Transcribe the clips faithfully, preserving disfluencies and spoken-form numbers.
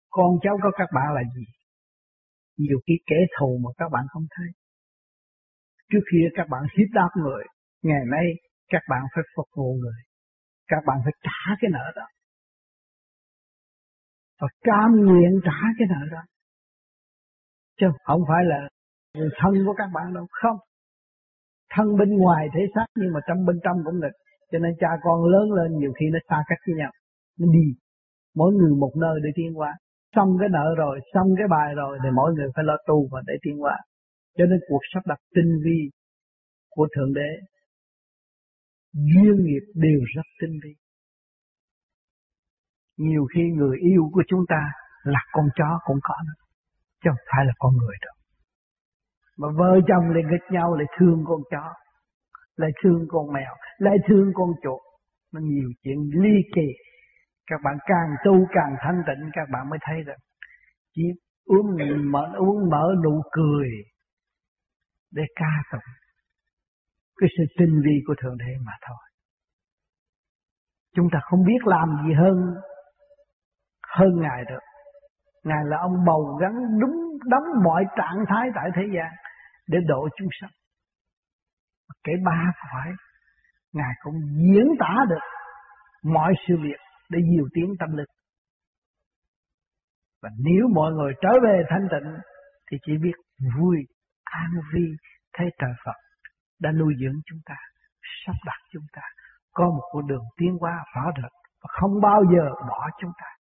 Con cháu của các bạn là gì? Nhiều khi kẻ thù mà các bạn không thấy. Trước khi các bạn hiếp đáp người, ngày nay các bạn phải phục vụ người. Các bạn phải trả cái nợ đó. Và cam nguyện trả cái nợ đó. Chứ không phải là người thân của các bạn đâu. Không. Thân bên ngoài thể xác nhưng mà trong bên trong cũng được. Cho nên cha con lớn lên nhiều khi nó xa cách với nhau. Nó đi. Mỗi người một nơi để tiến hóa. Xong cái nợ rồi, xong cái bài rồi thì mỗi người phải lo tu và để tiến hóa. Cho nên cuộc sắp đặt tinh vi của Thượng Đế, duyên nghiệp đều rất tinh vi. Nhiều khi người yêu của chúng ta là con chó cũng có nữa, chứ không phải là con người đâu. Mà vợ chồng lại nghịch nhau, lại thương con chó, lại thương con mèo, lại thương con chuột. Nó nhiều chuyện ly kỳ. Các bạn càng tu càng thanh tịnh, các bạn mới thấy được. Chỉ uống mở, uống mở nụ cười để ca tụng cái sự tinh vi của Thượng Đế mà thôi. Chúng ta không biết làm gì hơn hơn Ngài được. Ngài là ông bầu gắn đúng đóng mọi trạng thái tại thế gian để độ chúng sanh. Kể ba phải, Ngài cũng diễn tả được mọi sự việc để điều tiến tâm linh. Và nếu mọi người trở về thanh tịnh thì chỉ biết vui, an vi, thấy trời Phật đã nuôi dưỡng chúng ta, sắp đặt chúng ta có một con đường tiến hóa rõ rệt và không bao giờ bỏ chúng ta.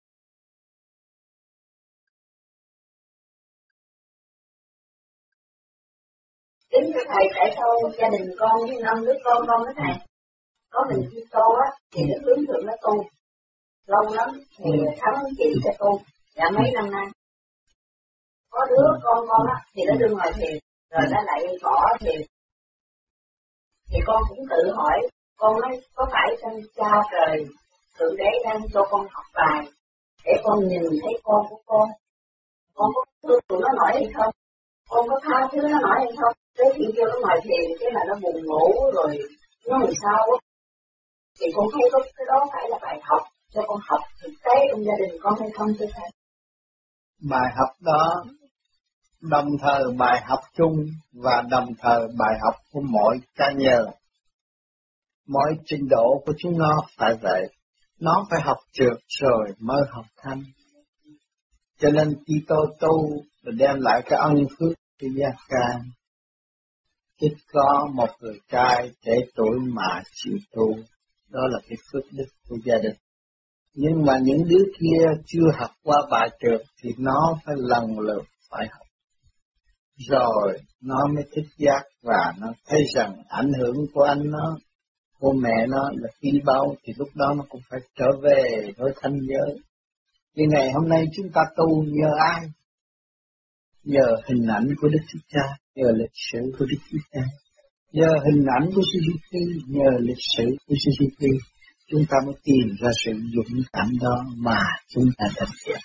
Kính thưa thầy, tại sao gia đình con với năm đứa con con đó thầy, có mình đi tu á thì nó hướng thượng nó tu lâu lắm thì thắng chị cho tu đã mấy năm nay. Có đứa con con á thì nó đưa ngoài thiền rồi nó lại bỏ thiền. Thì con cũng tự hỏi, con nói có phải trong cha trời Thượng Đế đang cho con học bài để con nhìn thấy con của con, con có thương tụi nó nổi hay không, con có tha thứ nó nổi hay không. Tới khi kêu nó ngoài thiền cái là nó buồn ngủ rồi nó làm sao á. Thì con thấy có cái đó phải là bài học cho con học thực tế trong gia đình con hay không thưa thầy? Bài học đó đồng thời bài học chung và đồng thời bài học của mỗi cá nhân. Mỗi trình độ của chúng nó phải vậy. Nó phải học trượt rồi mới học thanh. Cho nên khi tôi tu và đem lại cái ân phước cho gia can. Ít có một người trai trẻ tuổi mà chịu tu. Đó là cái phước đức của gia đình. Nhưng mà những đứa kia chưa học qua bài trượt thì nó phải lần lượt phải học. Rồi nó mới thích giác và nó thấy rằng ảnh hưởng của anh nó, của mẹ nó là khi bao thì lúc đó nó cũng phải trở về với thanh giới. Thì ngày hôm nay chúng ta tu nhờ ai? Nhờ hình ảnh của Đức Thích Ca, nhờ lịch sử của Đức Thích Ca, nhờ hình ảnh của Suzuki, nhờ lịch sử của Suzuki, chúng ta mới tìm ra sự dũng cảm đó mà chúng ta thực hiện.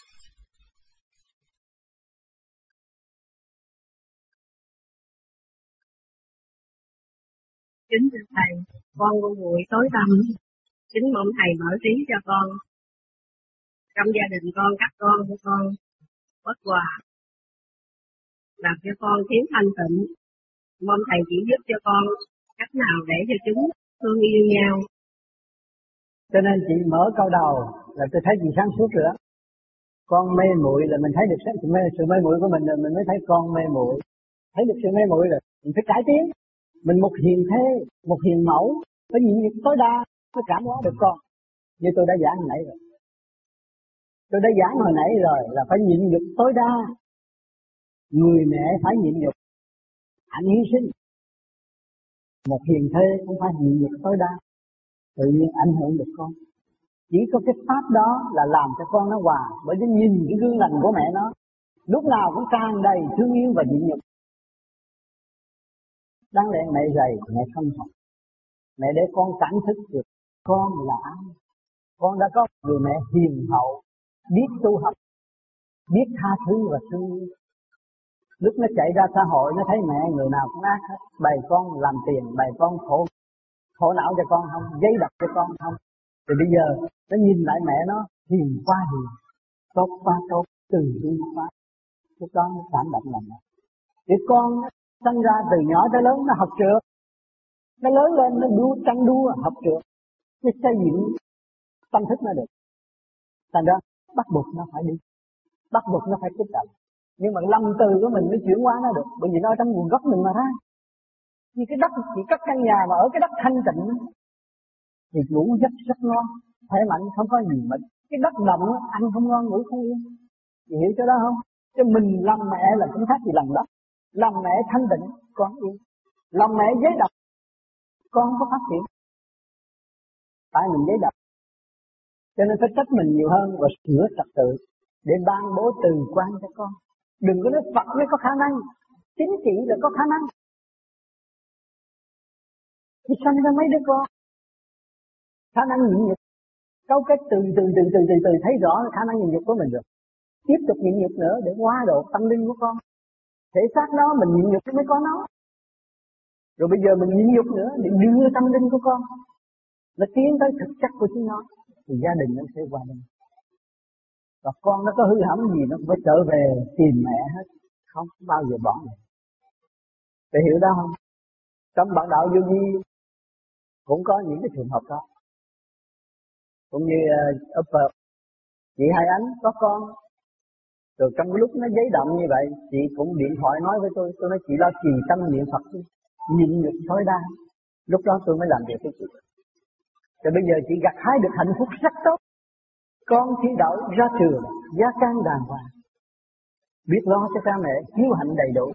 Kính thưa thầy, con buồn nguội tối tăm, kính mong thầy mở trí cho con. Trong gia đình con, các con của con bất hòa, làm cho con thiếu thanh tịnh. Mong thầy chỉ giúp cho con cách nào để cho chúng thương yêu nhau. Cho nên chị mở câu đầu là tôi thấy chị sáng suốt rồi đó. Con mê muội là mình thấy được sự mê, sự mê muội của mình rồi mình mới thấy con mê muội. Thấy được sự mê muội rồi mình phải cải tiến. Mình một hiền thế, một hiền mẫu, phải nhịn nhục tối đa mới cảm hóa được con. Như tôi đã giảng hồi nãy rồi. Tôi đã giảng hồi nãy rồi là phải nhịn nhục tối đa. Người mẹ phải nhịn nhục, hạnh hy sinh. Một hiền thế cũng phải nhịn nhục tối đa, tự nhiên ảnh hưởng được con. Chỉ có cái pháp đó là làm cho con nó hòa, bởi vì nhìn cái gương lành của mẹ nó, lúc nào cũng tràn đầy thương yêu và nhịn nhục. Đáng lẽ mẹ dày, mẹ không học. Mẹ để con cảm thức được con là ai. Con đã có người mẹ hiền hậu, biết tu học, biết tha thứ và thương yêu. Lúc nó chạy ra xã hội nó thấy mẹ người nào cũng ác hết, bày con làm tiền, bày con khổ khổ não cho con không, giấy đập cho con không. Thì bây giờ nó nhìn lại mẹ nó hiền quá hiền, tốt quá tốt, từ bi pháp, lúc đó nó cảm động lòng nó. Để con sinh ra từ nhỏ tới lớn nó học trượt, nó lớn lên nó đua tranh đua học trượt, nó xây dựng tâm thức nó được. Thành ra bắt buộc nó phải đi, bắt buộc nó phải tiếp cận. Nhưng mà lâm từ của mình mới chuyển hóa nó được, bởi vì nó ở trong nguồn gốc mình mà ra. Như cái đất chỉ cất căn nhà mà ở cái đất thanh tịnh thì ngủ giấc rất ngon, khỏe mạnh, không có gì mà cái đất động ăn không ngon, ngủ không yên. Chị hiểu chỗ đó không? Chứ mình làm mẹ là cũng khác gì làm đất. Làm mẹ thanh tịnh con yên, làm mẹ giấy độc con không có phát triển. Tại mình giấy độc, cho nên phải trách mình nhiều hơn và sửa trật tự để ban bố từ quan cho con. Đừng có nói Phật mới có khả năng, chính trị là có khả năng. Thì sanh ra mấy đứa con khả năng nhịn nhục, câu kết từ từ từ từ từ từ thấy rõ khả năng nhịn nhục của mình rồi, tiếp tục nhịn nhục nữa để hóa độ tâm linh của con. Thể xác nó mình nhịn nhục mới có nó, rồi bây giờ mình nhịn nhục nữa để đưa tâm linh của con nó tiến tới thực chất của chính nó, thì gia đình nó sẽ hòa đồng. Và con nó có hư hỏng gì nó cũng phải trở về tìm mẹ hết, không bao giờ bỏ mẹ. Để hiểu đó không? Trong bản đạo vô vi cũng có những cái trường hợp đó. Cũng như uh, Upper, chị Hai Ánh có con, rồi trong lúc nó giấy động như vậy, chị cũng điện thoại nói với tôi, tôi nói chị lo trì tâm niệm Phật, nhịn nhục tối đa. Lúc đó tôi mới làm việc với chị. Rồi bây giờ chị gặt hái được hạnh phúc rất tốt. Con thi đậu ra trường, gia can đàng hoàng, biết lo cho cha mẹ, hiếu hạnh đầy đủ.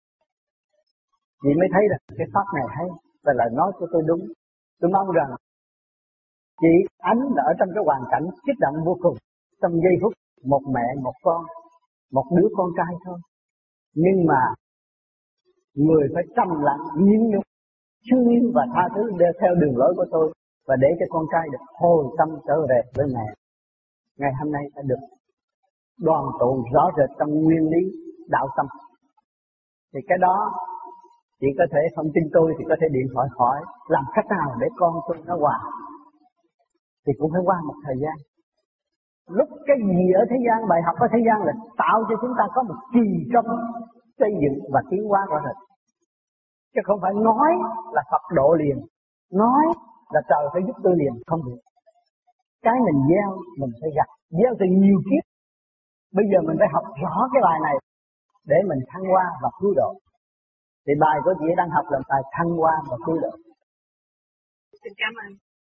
Chị mới thấy là cái pháp này hay, và lời nói của tôi đúng. Tôi mong rằng chị Ánh đã ở trong cái hoàn cảnh kích động vô cùng. Trong giây phút, một mẹ, một con, một đứa con trai thôi. Nhưng mà người phải trầm lặng, nhịn nhục, thương yêu và tha thứ để theo đường lối của tôi, và để cho con trai được hồi tâm trở về với mẹ. Ngày hôm nay đã được đoàn tụ rõ rệt trong nguyên lý đạo tâm. Thì cái đó chị có thể không tin tôi thì có thể điện thoại hỏi làm cách nào để con tôi nó hòa. Thì cũng phải qua một thời gian. Lúc cái gì ở thế gian, bài học ở thế gian là tạo cho chúng ta có một kỳ công xây dựng và tiến hóa rõ rệt. Chứ không phải nói là Phật độ liền, nói là trời phải giúp tôi liền, không được. Cái mình gieo mình phải gặt, gieo từ nhiều kiếp. Bây giờ mình phải học rõ cái bài này để mình thăng hoa và cứu độ. Thì bài của chị đang học là bài thăng hoa và cứu độ. Xin cảm ơn.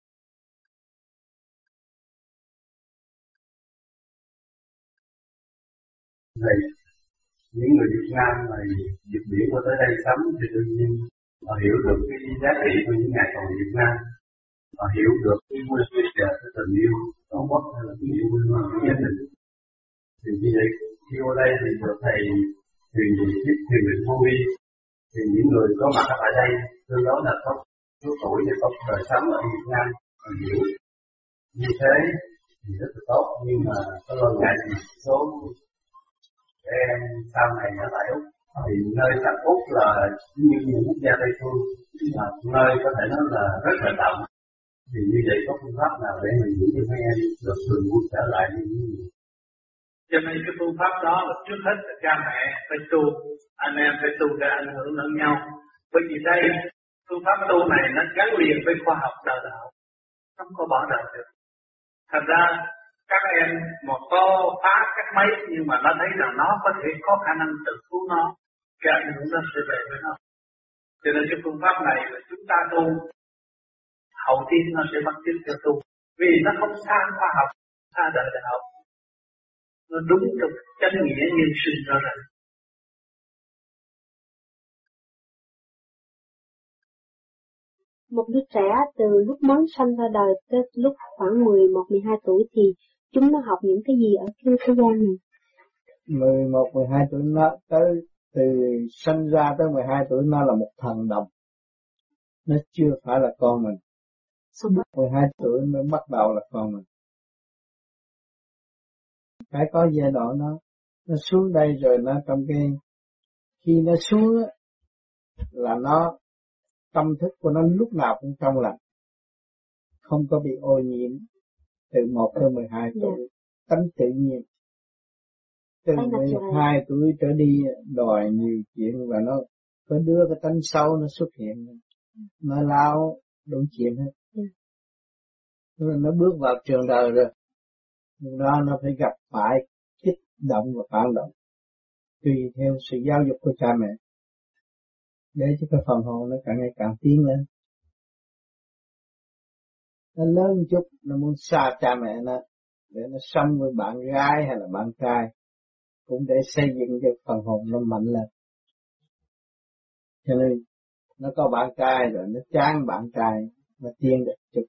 Thầy, những người Việt Nam mà dịch biển qua tới đây sống thì tự nhiên họ hiểu được cái giá trị của những ngày còn Việt Nam, họ hiểu được cái môi trường và cái tình yêu tổ quốc hay là tình yêu quê hương của gia đình. Thì như vậy khi qua đây thì được thầy truyền dạy biết truyền định vô vi, thì những người có mặt ở đây tương đối là có số tuổi và có đời sống ở Việt Nam họ hiểu như thế thì rất là tốt, nhưng mà có lo ngại thì số các em sau này ở tại Úc thì nơi tại Úc là như những quốc gia Tây phương là nơi có thể nói là rất là động, thì như vậy có phương pháp nào để mình giữ cho các em được thường quân trở lại như thế này? Cho nên cái phương pháp đó là trước hết là cha mẹ phải tu, anh em phải tu để ảnh hưởng lẫn nhau. Bởi vì đây phương pháp tu này nó gắn liền với khoa học đạo đạo, không có bỏ đời được. Thành ra các em một có phá cách mấy nhưng mà nó thấy rằng nó có thể có khả năng tự cứu nó, cái ảnh hưởng nó sẽ về với nó. Cho nên cái phương pháp này là chúng ta tu, hậu tiên nó sẽ bắt chước theo tu, vì nó không xa khoa học, xa đời đại học, nó đúng trong chân nghĩa nhân sinh rõ ràng. Một đứa trẻ từ lúc mới sanh ra đời tới lúc khoảng mười một mười hai tuổi thì chúng nó học những cái gì ở cái thế gian này? mười một mười hai tuổi nó tới từ sinh ra tới mười hai tuổi nó là một thần đồng. Nó chưa phải là con mình. mười hai tuổi mới bắt đầu là con mình. Phải có giai đoạn nó nó xuống đây rồi nó trong cái khi nó xuống là nó tâm thức của nó lúc nào cũng trong lành, không có bị ô nhiễm từ một tới mười hai tuổi, tánh tự nhiên. từ hai tuổi trở đi đòi nhiều chuyện và nó có đứa cái tánh xấu nó xuất hiện, nó lao đủ chuyện hết. Yeah. Nó bước vào trường đời rồi, lúc đó nó phải gặp phải kích động và phản động tùy theo sự giáo dục của cha mẹ, để cho cái phần hồn nó càng ngày càng tiến lên. Nó lớn một chút, nó muốn xa cha mẹ nó để nó sống với bạn gái hay là bạn trai, cũng để xây dựng cho phần hồn nó mạnh lên. Cho nên nó có bạn trai rồi nó chán bạn trai, nó tiến được chút.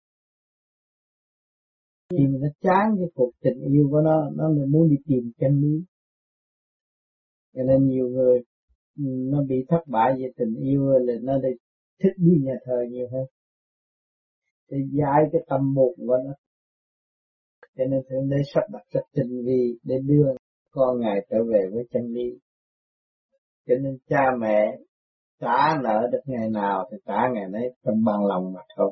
Khi mà nó chán cái cuộc tình yêu của nó, nó muốn đi tìm chân lý. Cho nên nhiều người nó bị thất bại về tình yêu là nó đi thích đi nhà thờ nhiều hơn, để giải cái tâm buồn của nó. Cho nên Thượng Đế sắp đặt rất tinh vi để đưa con Ngài trở về với chân lý. Cho nên cha mẹ trả nợ được ngày nào thì trả ngày nấy trong bằng lòng mà thôi.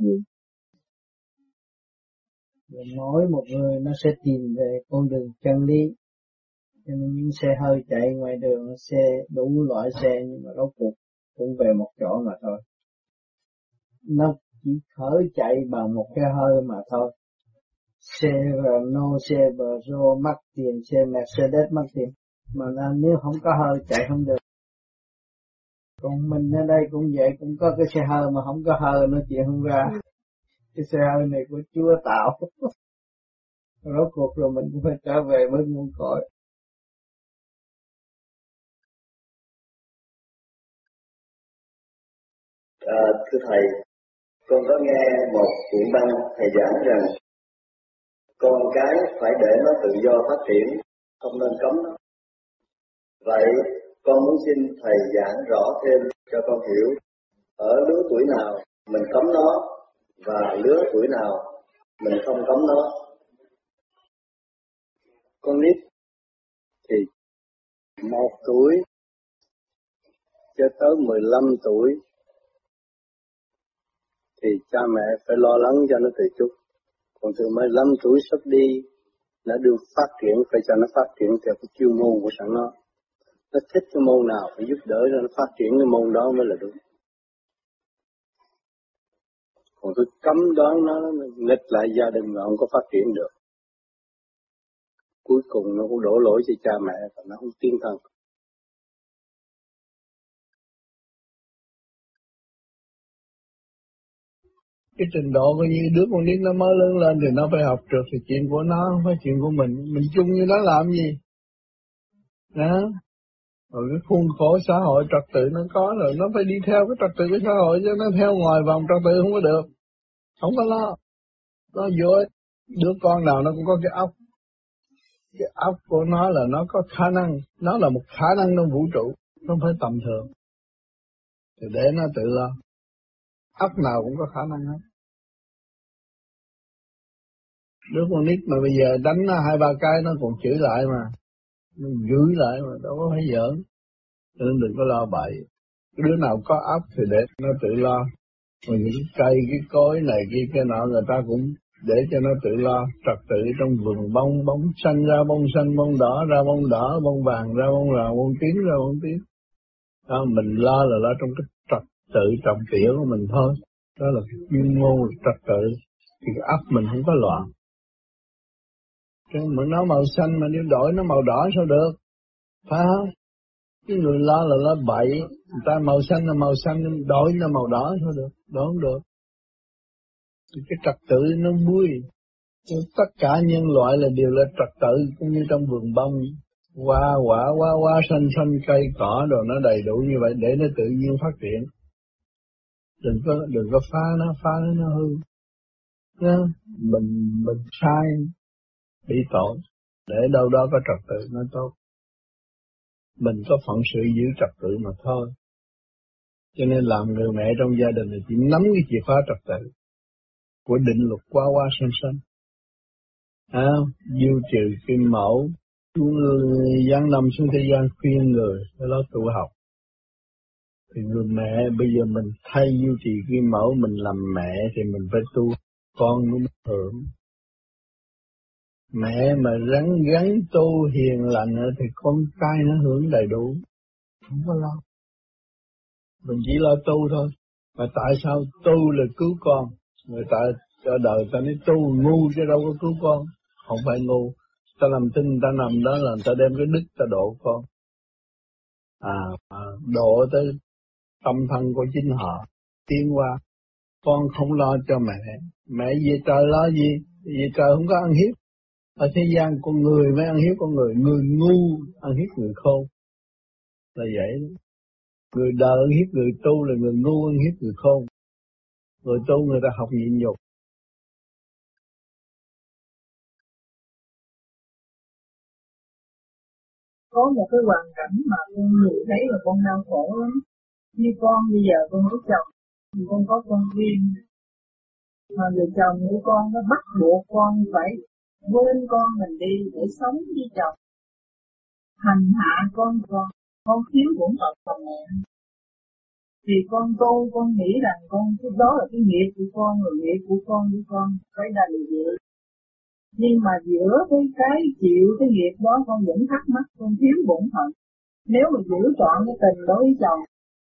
Rồi mỗi một người nó sẽ tìm về con đường chân lý. Cho nên những xe hơi chạy ngoài đường, xe đủ loại xe nhưng mà rốt cuộc cũng về một chỗ mà thôi. Nó chỉ khởi chạy bằng một cái hơi mà thôi. Xe Renault, xe Peugeot mắc tiền, xe Mercedes mắc tiền, mà nếu không có hơi chạy không được. Còn mình ở đây cũng vậy, cũng có cái xe hơi mà không có hơi nó chuyện không ra. Cái xe hơi này của Chúa tạo. Rốt cuộc rồi mình cũng phải trở về với nguồn cội. À, thưa Thầy, con có nghe một chuyện băng Thầy giảng rằng con cái phải để nó tự do phát triển, không nên cấm nó. Vậy con muốn xin Thầy giảng rõ thêm cho con hiểu ở lứa tuổi nào mình cấm nó và lứa tuổi nào mình không cấm nó. Con nít thì một tuổi cho tới mười lăm tuổi thì cha mẹ phải lo lắng cho nó từ chút. Còn từ mười lăm tuổi sắp đi, nó được phát triển, phải cho nó phát triển theo cái chuyên môn của sẵn nó. Nó thích cái môn nào phải giúp đỡ cho nó phát triển cái môn đó mới là đúng. Còn tôi cấm đoán nó, nghịch lại gia đình mà không có phát triển được. Cuối cùng nó cũng đổ lỗi cho cha mẹ và nó không tiến thân. Cái trình độ của như đứa con nít nó mới lớn lên thì nó phải học được thì chuyện của nó, không phải chuyện của mình. Mình chung như nó làm gì? Đó. Rồi cái khuôn khổ xã hội trật tự nó có rồi, nó phải đi theo cái trật tự của xã hội chứ nó theo ngoài vòng trật tự không có được. Không có lo. Nó vô đứa con nào nó cũng có cái óc. Cái óc của nó là nó có khả năng, nó là một khả năng trong vũ trụ, không phải tầm thường. Thì để nó tự lo. Óc nào cũng có khả năng hết. Đứa con nít mà bây giờ đánh nó hai ba cái nó còn chửi lại mà, nó gửi lại mà, đâu có phải giỡn. Nên đừng có lo bậy. Đứa nào có óc thì để nó tự lo. Còn những cây, cái cối này kia cái nọ người ta cũng để cho nó tự lo. Trật tự trong vườn bông, bông xanh ra bông xanh, bông đỏ ra bông đỏ, bông vàng ra bông vàng, bông tím ra bông tím. Đó, mình lo là lo trong cái trật tự trọng tiểu của mình thôi. Đó là cái chuyên môn trật tự. Thì cái óc mình không có loạn. Chứ mà nó màu xanh mà nếu đổi nó màu đỏ sao được? Phải không? Cái người lo là lo bậy. Người ta màu xanh là màu xanh, đổi nó màu đỏ sao được? Đó không được. Thì cái trật tự nó vui. Tất cả nhân loại là đều là trật tự, cũng như trong vườn bông. Hoa quả, hoa hoa xanh xanh, cây cỏ rồi nó đầy đủ như vậy để nó tự nhiên phát triển. Đừng có, đừng có phá nó, phá nó, nó hư. Nó, mình, mình sai, bị tội, để đâu đó có trật tự nó tốt. Mình có phận sự giữ trật tự mà thôi. Cho nên làm người mẹ trong gia đình thì chỉ nắm cái chìa khóa trật tự của định luật qua qua sanh sanh. À, diêu trừ kim mẫu, giáng lâm xuống thế gian khuyên người, để đó tu học. Thì người mẹ bây giờ mình thay diêu trì kim mẫu, mình làm mẹ thì mình phải tu, con cũng hưởng. Mẹ mà rắn gắn tu hiền lành thì con cái nó hưởng đầy đủ, không có lo. Mình chỉ lo tu thôi. Mà tại sao tu là cứu con? Người ta cho đời ta nói tu ngu chứ đâu có cứu con. Không phải ngu. Ta làm tin ta nằm đó là ta đem cái đức ta độ con. À, à độ tới tâm thân của chính họ. Tiến qua. Con không lo cho mẹ. Mẹ về trời lo gì? Về trời không có ăn hiếp. Ở thế gian con người mới ăn hiếp con người. Người ngu ăn hiếp người khôn. Là vậy đó. Người đời ăn hiếp người tu là người ngu ăn hiếp người khôn. Người tu người ta học nhịn nhục. Có một cái hoàn cảnh mà con nhìn thấy là con đau khổ lắm. Như con bây giờ con lấy chồng, thì con có con riêng. Mà người chồng của con nó bắt buộc con phải quên con mình đi để sống với chồng. Hành hạ con con, con thiếu bổn phận của mẹ. Thì con tu, con nghĩ rằng con đó là cái nghiệp của con, rồi nghiệp của con với con phải đành chịu. Nhưng mà giữa cái cái chịu cái nghiệp đó con vẫn thắc mắc, con thiếu bổn phận. Nếu mà giữ trọn cái tình đối với chồng,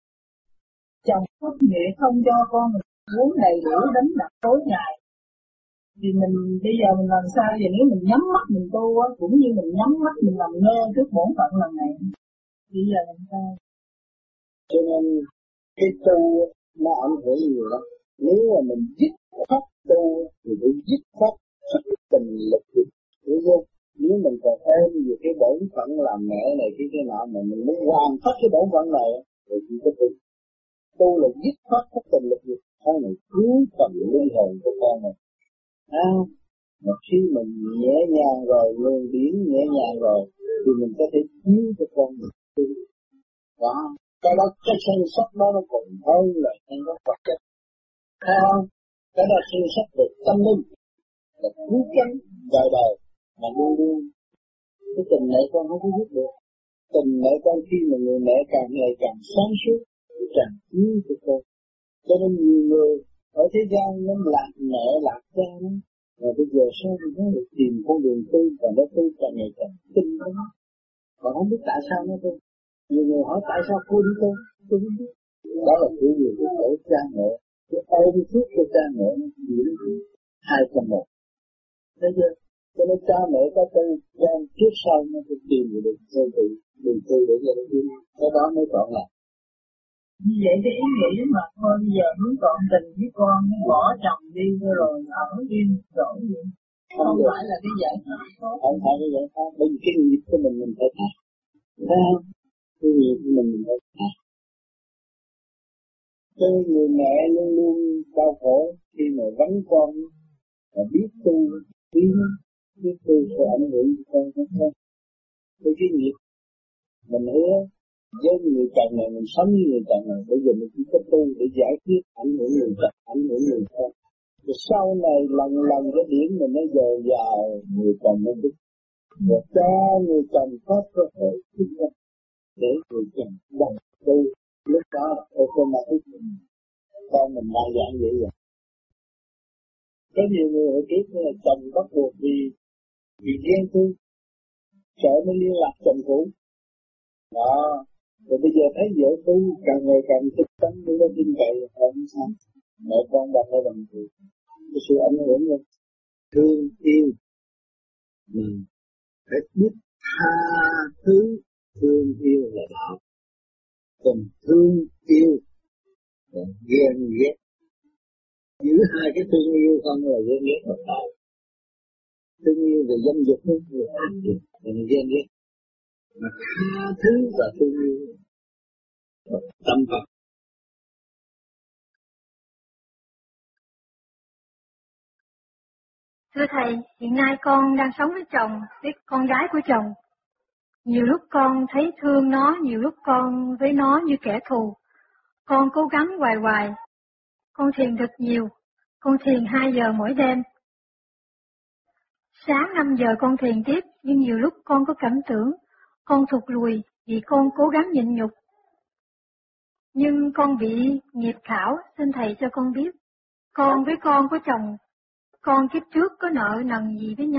chồng thất nghiệp không cho con mình uống đầy đủ đánh đập tối ngày, thì mình bây giờ mình làm sao vậy? Nếu mình nhắm mắt mình tu á, cũng như mình nhắm mắt mình làm ngơ trước bổn phận lần này, bây giờ làm sao? Cho nên cái tu nó ảnh hưởng nhiều lắm. Nếu mà mình dứt khoát tu thì phải dứt khoát tình lực được, hiểu không? Nếu mình còn ôm về cái bổn phận làm mẹ này cái cái nọ mà mình muốn hoàn tất cái bổn phận này rồi chỉ có tu. Tu là dứt khoát cái tình lực được, sau này cứu phần linh hồn của con mình. À, mà khi mình nhẹ nhàng rồi, luồng điển nhẹ nhàng rồi thì mình có thể cứu cho con mình tu. Đó, cái đó cái sân sắc đó nó còn hơn là sân sắc vật chất. Thấy không? Cái đó sân sắc về tâm linh là cứu cánh đời đời mà luôn luôn. Cái tình mẹ con không có giúp được. Tình mẹ con khi mà người mẹ càng ngày càng sáng suốt thì càng cứu cho con. Cho nên nhiều người ở thế gian nó lạc mẹ lạc cha nó. Và bây giờ sao thì nó được tìm con đường tu và nó tu càng ngày càng tinh đó. Còn không biết tại sao nó tu. Nhiều người hỏi tại sao cô đi tu? Tôi không biết. Đó là cái gì của tổ cha mẹ. Cái ôm phước của cha mẹ nó nhiều lắm. Hai trong một. Thấy chưa? Cho nên cha mẹ có tu, con trước sau nó phải tìm được sơ tự, đường tu để cho nó đi. Cái đó mới chọn là. Như vậy cái ý nghĩ mà thôi bây giờ muốn chọn tình với con, bỏ chồng đi rồi ở riêng chỗ gì. Không, không phải là cái giải pháp tốt. Không phải cái giải pháp, bởi vì cái nghiệp của mình mình phải khác. Thấy không? Cái nghiệp của mình mình phải khác. Cái người mẹ luôn luôn đau khổ khi mà vắng con, và biết tu, biết, biết tu sẽ ảnh hưởng cho con không không. Cái cái nghiệp mình hứa với người chồng này, mình sống với người chồng này, bây giờ mình chỉ có tu để giải quyết ảnh hưởng người chồng, ảnh hưởng người con. Rồi sau này lần lần cái điển mình nó dồi dào người chồng nó biết, rồi cho người chồng có cơ hội kinh doanh để người chồng đồng tu. Lúc đó automatic con mình đa dạng vậy vậy. Có nhiều người hồi trước là chồng bắt buộc vì vì ghen tuông, sợ mới liên lạc chồng cũ. Đó, rồi bây giờ thấy vợ tu càng ngày càng thích tấn với nó tin cậy không sao. Mẹ con bằng hay bằng gì, cái sự ảnh hưởng lên thương yêu, mình phải biết tha thứ, thương yêu là đạo. Còn thương yêu là ghen ghét. Giữ hai cái thương yêu không là ghen ghét là đạo. Thương yêu về danh dục nó là ác nghiệp, là ghen ghét. Mà tha thứ và thương yêu là tâm Phật. Thưa Thầy, hiện nay con đang sống với chồng, với con gái của chồng. Nhiều lúc con thấy thương nó, nhiều lúc con với nó như kẻ thù. Con cố gắng hoài hoài. Con thiền được nhiều. Con thiền hai giờ mỗi đêm. Sáng năm giờ con thiền tiếp, nhưng nhiều lúc con có cảm tưởng con thụt lùi vì con cố gắng nhịn nhục. Nhưng con bị nghiệp khảo, xin Thầy cho con biết. Con với con của chồng, con kiếp trước có nợ nần gì với nhau,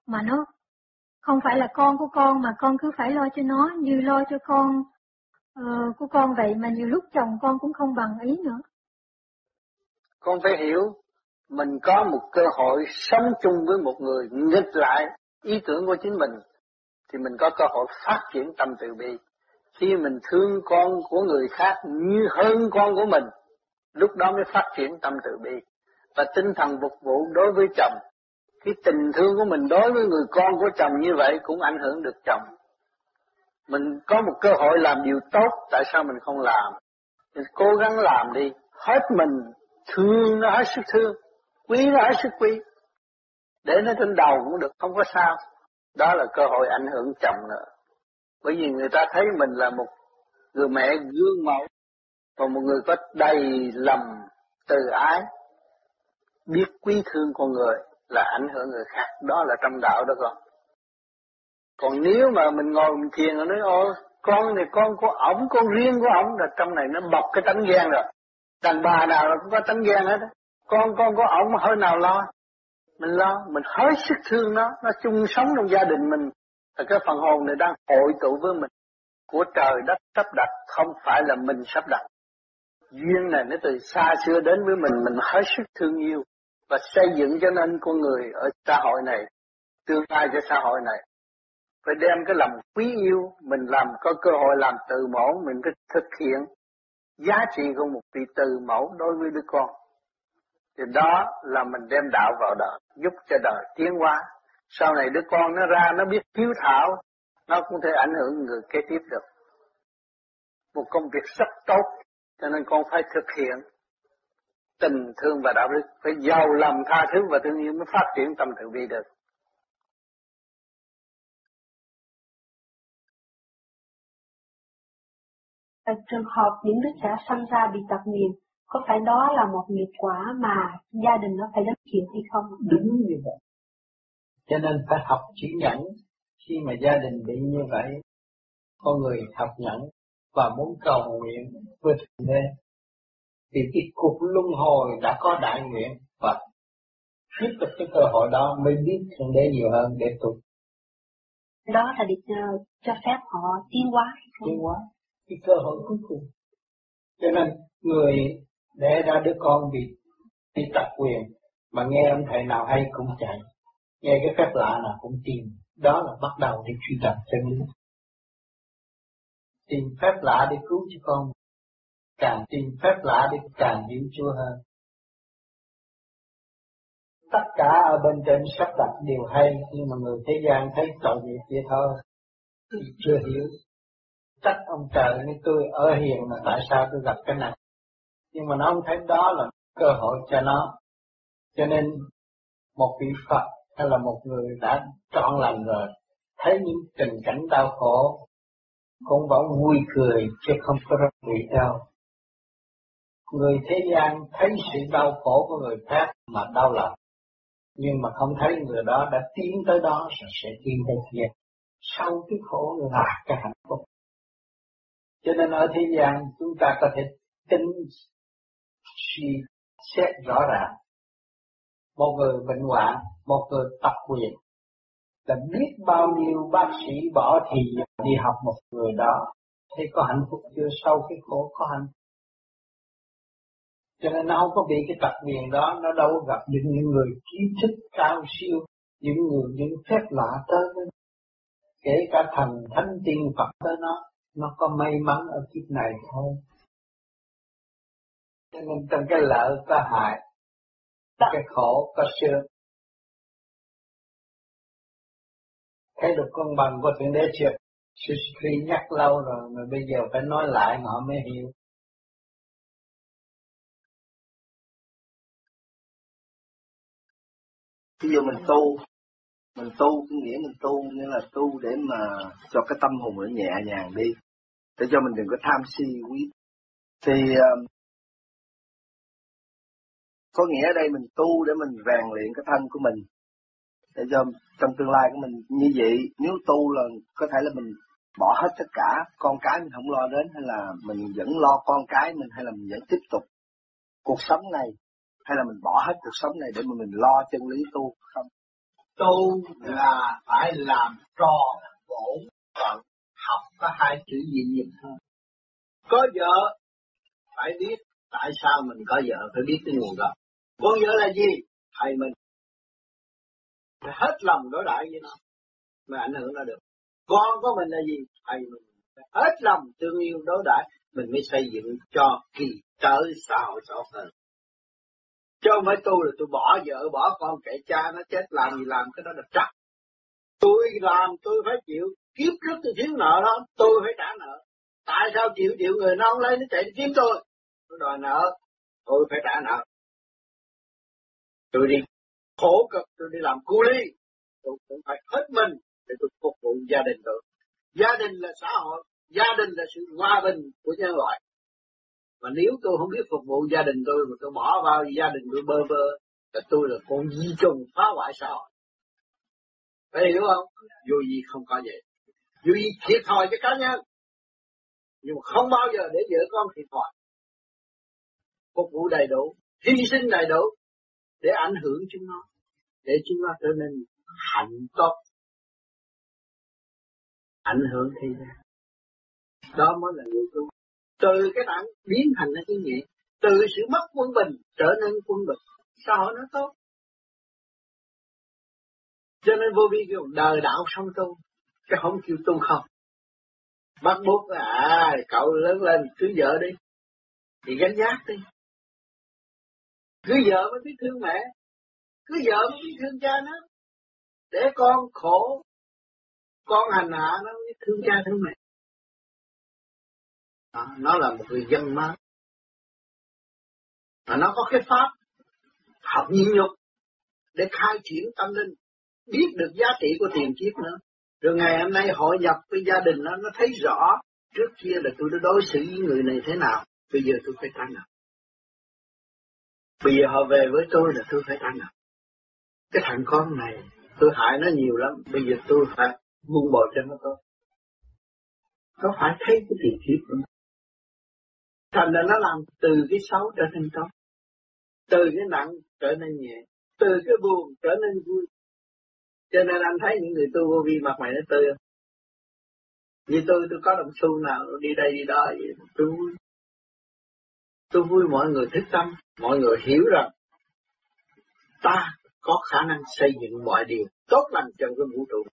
mà nó không phải là con của con, mà con cứ phải lo cho nó như lo cho con uh, của con vậy, mà nhiều lúc chồng con cũng không bằng ý nữa. Con phải hiểu, mình có một cơ hội sống chung với một người nghịch lại ý tưởng của chính mình, thì mình có cơ hội phát triển tâm từ bi. Khi mình thương con của người khác như hơn con của mình, lúc đó mới phát triển tâm từ bi. Và tinh thần phục vụ đối với chồng, cái tình thương của mình đối với người con của chồng như vậy cũng ảnh hưởng được chồng. Mình có một cơ hội làm điều tốt, tại sao mình không làm? Mình cố gắng làm đi, hết mình, thương nó hết sức thương, quý nó hết sức quý. Để nó trên đầu cũng được, không có sao. Đó là cơ hội ảnh hưởng chồng nữa. Bởi vì người ta thấy mình là một người mẹ gương mẫu, và một người có đầy lòng từ ái, biết quý thương con người là ảnh hưởng người khác. Đó là trong đạo đó con. Còn nếu mà mình ngồi mình thiền rồi nói ô con này con của ổng, con riêng của ổng, là trong này nó bọc cái tánh ghen rồi. Đàn bà nào là cũng có tánh ghen hết đó. Con con của ổng hơi nào lo, mình lo, mình hết sức thương nó, nó chung sống trong gia đình mình, là cái phần hồn này đang hội tụ với mình, của trời đất sắp đặt, không phải là mình sắp đặt. Duyên này nó từ xa xưa đến với mình, mình hết sức thương yêu và xây dựng cho nên con người ở xã hội này, tương lai cho xã hội này. Phải đem cái lòng quý yêu, mình làm có cơ hội làm từ mẫu, mình phải thực hiện giá trị của một vị từ mẫu đối với đứa con. Thì đó là mình đem đạo vào đời, giúp cho đời tiến hóa. Sau này đứa con nó ra, nó biết hiếu thảo, nó cũng thể ảnh hưởng người kế tiếp được. Một công việc rất tốt, cho nên con phải thực hiện tình thương và đạo đức, phải giàu lòng tha thứ và thương yêu mới phát triển tâm từ bi được. Ở trường hợp những đứa trẻ sinh ra bị tật nguyền, có phải đó là một nghiệp quả mà gia đình nó phải gánh chịu hay không? Đúng như vậy. Cho nên phải học chữ nhẫn. Khi mà gia đình bị như vậy, con người học nhẫn và muốn cầu nguyện với Thượng Đế. Vì cái cuộc luân hồi đã có đại nguyện, và biết được cái cơ hội đó mới biết Thượng Đế nhiều hơn để tu. Đó là để uh, cho phép họ tiến hóa. Tiến hóa, cái cơ hội cuối cùng. Cho nên người để ra đứa con bị bị tật quyền, mà nghe ông thầy nào hay cũng chạy, nghe cái phép lạ nào cũng tìm. Đó là bắt đầu đi truy tập chân lý. Tìm phép lạ để cứu cho con, càng tìm phép lạ để càng hiểu Chúa hơn. Tất cả ở bên trên sắp đặt điều hay, nhưng mà người thế gian thấy tội nghiệp vậy thôi, chưa hiểu. Trách ông trời nên tôi ở hiền mà tại sao tôi gặp cái này. Nhưng mà nó không thấy đó là cơ hội cho nó. Cho nên một vị Phật hay là một người đã trọn lành rồi, thấy những tình cảnh đau khổ cũng vẫn vui cười chứ không có rất bị đau. Người thế gian thấy sự đau khổ của người khác mà đau lòng, nhưng mà không thấy người đó đã tiến tới đó rồi sẽ tiến tới kia. Sau cái khổ là cái hạnh phúc. Cho nên ở thế gian chúng ta có thể tính suy xét rõ ràng. Một người bệnh hoạn, một người tật quyền, là biết bao nhiêu bác sĩ bỏ thì đi học một người đó, thấy có hạnh phúc chưa? Sau cái khổ có hạnh phúc. Cho nên nó không có bị cái tật nguyền đó, nó đâu gặp những người kiến thức cao siêu, những người những phép lạ tới với nó. Kể cả thần thánh tiên Phật tới nó, nó có may mắn ở kiếp này thôi. Cho nên trong cái lợi có hại, cái khổ có sướng. Thấy được công bằng của Thượng Đế chưa? Sư Sri nhắc lâu rồi mà bây giờ phải nói lại họ mới hiểu. Ví dụ mình tu, mình tu có nghĩa mình tu nghĩa là tu để mà cho cái tâm hồn nó nhẹ nhàng đi, để cho mình đừng có tham si quý. Thì um, có nghĩa ở đây mình tu để mình rèn luyện cái thân của mình, để cho trong tương lai của mình như vậy. Nếu tu là có thể là mình bỏ hết tất cả, con cái mình không lo đến, hay là mình vẫn lo con cái mình, hay là mình vẫn tiếp tục cuộc sống này, hay là mình bỏ hết cuộc sống này để mà mình lo chân lý tu không. tu là phải làm tròn bổn phận, học có hai chữ gì nhiều hơn. Có vợ phải biết tại sao mình có vợ, phải biết cái nguồn gốc. Con vợ là gì? Thầy mình phải hết lòng đối đãi với nó mà ảnh hưởng nó được. Con của mình là gì? Thầy mình phải hết lòng thương yêu đối đãi, mình mới xây dựng cho kỳ tới xã hội tốt hơn. Chứ không phải tôi là tôi bỏ vợ bỏ con kệ cha nó chết làm gì làm, cái đó là trật. Tôi làm tôi phải chịu, kiếp trước tôi thiếu nợ đó, tôi phải trả nợ. Tại sao chịu chịu người nó không lấy nó chạy đi kiếm tôi? Tôi đòi nợ, tôi phải trả nợ. Tôi đi khổ cực, tôi đi làm cu ly, tôi cũng phải hết mình để tôi phục vụ gia đình tôi. Gia đình là xã hội, gia đình là sự hòa bình của nhân loại. Mà nếu tôi không biết phục vụ gia đình tôi mà tôi bỏ vào gia đình tôi bơ vơ, là tôi là con di trùng phá hoại xã hội. Phải hiểu không? Dù gì không có vậy. Dù gì thiệt thòi cho cá nhân, nhưng mà không bao giờ để vợ con thiệt thòi. Phục vụ đầy đủ, hy sinh đầy đủ để ảnh hưởng chúng nó, để chúng nó trở nên hạnh tốt, ảnh hưởng thế gian. Đó mới là người tu. Từ cái đẳng biến thành nó cái nhẹ, từ sự mất quân bình trở nên quân bình, xã hội nó tốt. Cho nên vô vi kêu đời đạo song tu, chứ không kêu tu không. Bắt buộc à cậu lớn lên cưới vợ đi, thì gánh giác đi. Cưới vợ mới biết thương mẹ, cưới vợ mới biết thương cha nó. Để con khổ, con hành hạ nó biết thương cha thương mẹ. À, nó là một người dân mới. Và nó có cái pháp học nhịn nhục để khai triển tâm linh, biết được giá trị của tiền kiếp nữa. Rồi ngày hôm nay hội nhập với gia đình nó, nó thấy rõ trước kia là tôi đã đối xử với người này thế nào, bây giờ tôi phải trả nợ. Bây giờ họ về với tôi là tôi phải trả nợ. Cái thằng con này tôi hại nó nhiều lắm, bây giờ tôi phải buông bỏ cho nó tốt. Nó phải thấy cái tiền kiếp của nó. Thành ra nó làm từ cái xấu trở nên tốt, từ cái nặng trở nên nhẹ, từ cái buồn trở nên vui. Cho nên anh thấy những người tu vô vi mặt mày nó tươi không? Như tôi, tôi có đồng xu nào đi đây đi đó, tôi vui. Tôi vui mọi người thích tâm, mọi người hiểu rằng ta có khả năng xây dựng mọi điều tốt lành trong cái vũ trụ.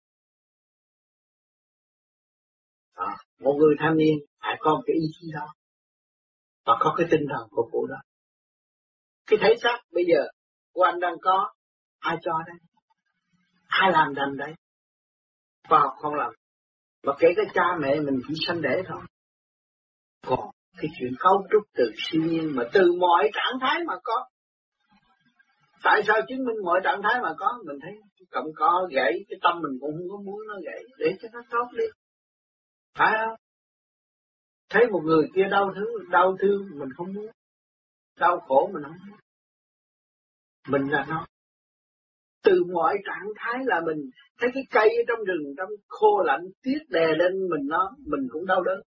À, một người thanh niên phải có cái ý chí đó, và có cái tinh thần phục vụ đó. Cái thể xác bây giờ của anh đang có, ai cho đây? Ai làm thành đấy? Vào không làm. Và kể cả cha mẹ mình chỉ sanh đẻ thôi. Còn cái chuyện cấu trúc từ siêu nhiên mà từ mọi trạng thái mà có. Tại sao chứng minh mọi trạng thái mà có? Mình thấy cầm có gãy, cái tâm mình cũng không có muốn nó gãy, để cho nó tốt đi. Phải không? Thấy một người kia đau thương, đau thương mình không muốn. Đau khổ mình không muốn. Mình là nó. Từ mọi trạng thái là mình thấy cái cây ở trong rừng, trong khô lạnh, tuyết đè lên mình nó, mình cũng đau đớn.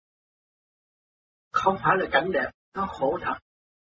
Không phải là cảnh đẹp, nó khổ thật.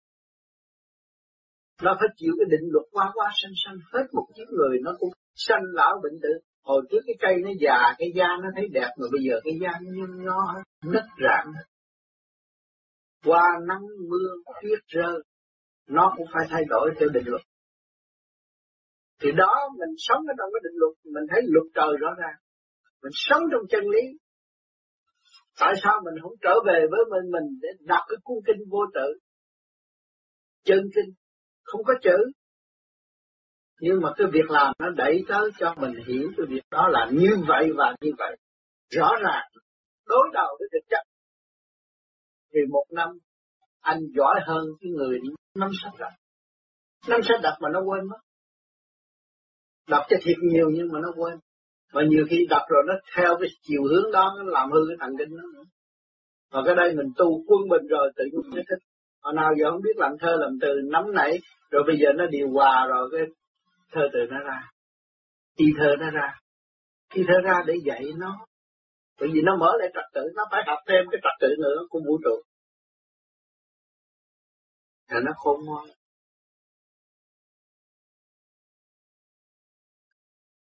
Nó phải chịu cái định luật qua qua sanh sanh, hết một chiếc người nó cũng sanh lão bệnh tử. Hồi trước cái cây nó già, cái da nó thấy đẹp, mà bây giờ cái da nó nhăn nhó, nứt rạn. Qua nắng mưa, tuyết rơi, nó cũng phải thay đổi theo định luật. Thì đó mình sống ở trong cái định luật, mình thấy luật trời rõ ràng. Mình sống trong chân lý. Tại sao mình không trở về với mình mình để đọc cái cuốn kinh vô tự? Chân kinh, không có chữ. Nhưng mà cái việc làm nó đẩy tới cho mình hiểu cái việc đó là như vậy và như vậy. Rõ ràng, đối đầu với thực chất. Thì một năm, anh giỏi hơn cái người năm sách đọc. Năm sách đọc mà nó quên mất. Đọc cho thiệt nhiều nhưng mà nó quên. Và nhiều khi đọc rồi nó theo cái chiều hướng đó, nó làm hư cái thần kinh đó nữa. Và cái đây mình tu quân bình rồi tự nhiên nó thích. Hồi nào giờ không biết làm thơ làm từ nắm nảy, rồi bây giờ nó điều hòa rồi cái thơ từ nó ra. Khi thơ nó ra. Khi thơ ra để dạy nó. Bởi vì nó mở lại trật tự, nó phải học thêm cái trật tự nữa của vũ trụ. Thì nó khôn ngoan.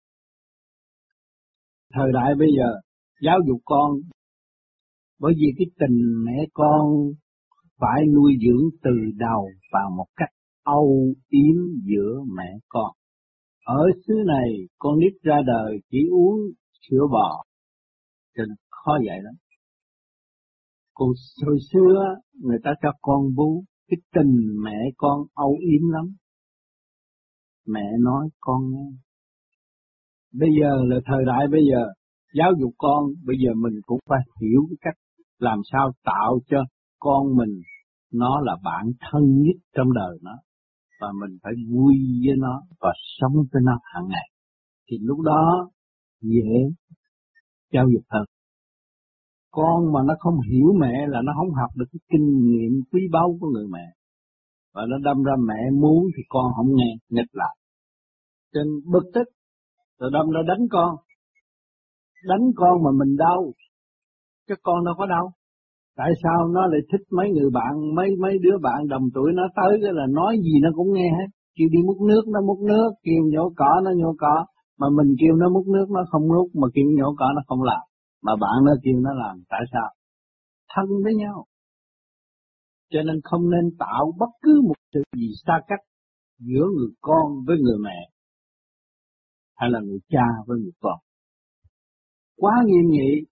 thời đại bây giờ giáo dục con, bởi vì cái tình mẹ con phải nuôi dưỡng từ đầu bằng một cách âu yếm giữa mẹ con. Ở xứ này con nít ra đời chỉ uống sữa bò, cho nên khó dạy lắm. Còn hồi xưa người ta cho con bú, cái tình mẹ con âu yếm lắm. Mẹ nói con nghe. Bây giờ là thời đại bây giờ, giáo dục con, bây giờ mình cũng phải hiểu cái cách làm sao tạo cho con mình nó là bạn thân nhất trong đời nó, và mình phải vui với nó và sống với nó hàng ngày. Thì lúc đó dễ giáo dục hơn. Con mà nó không hiểu mẹ là nó không học được cái kinh nghiệm quý báu của người mẹ. Và nó đâm ra mẹ muốn thì con không nghe, nghịch lại. Cho nên bực tức, rồi đâm ra đánh con. Đánh con mà mình đau, chứ con đâu có đau. Tại sao nó lại thích mấy người bạn, mấy mấy đứa bạn đồng tuổi nó tới cái là nói gì nó cũng nghe hết. Kêu đi múc nước nó múc nước, kêu nhổ cỏ nó nhổ cỏ. Mà mình kêu nó múc nước nó không múc, mà kêu nhổ cỏ nó không làm. Mà bạn nó kêu nó làm, tại sao? Thân với nhau. Cho nên không nên tạo bất cứ một sự gì xa cách giữa người con với người mẹ, hay là người cha với người con. Quá nghiêm nghị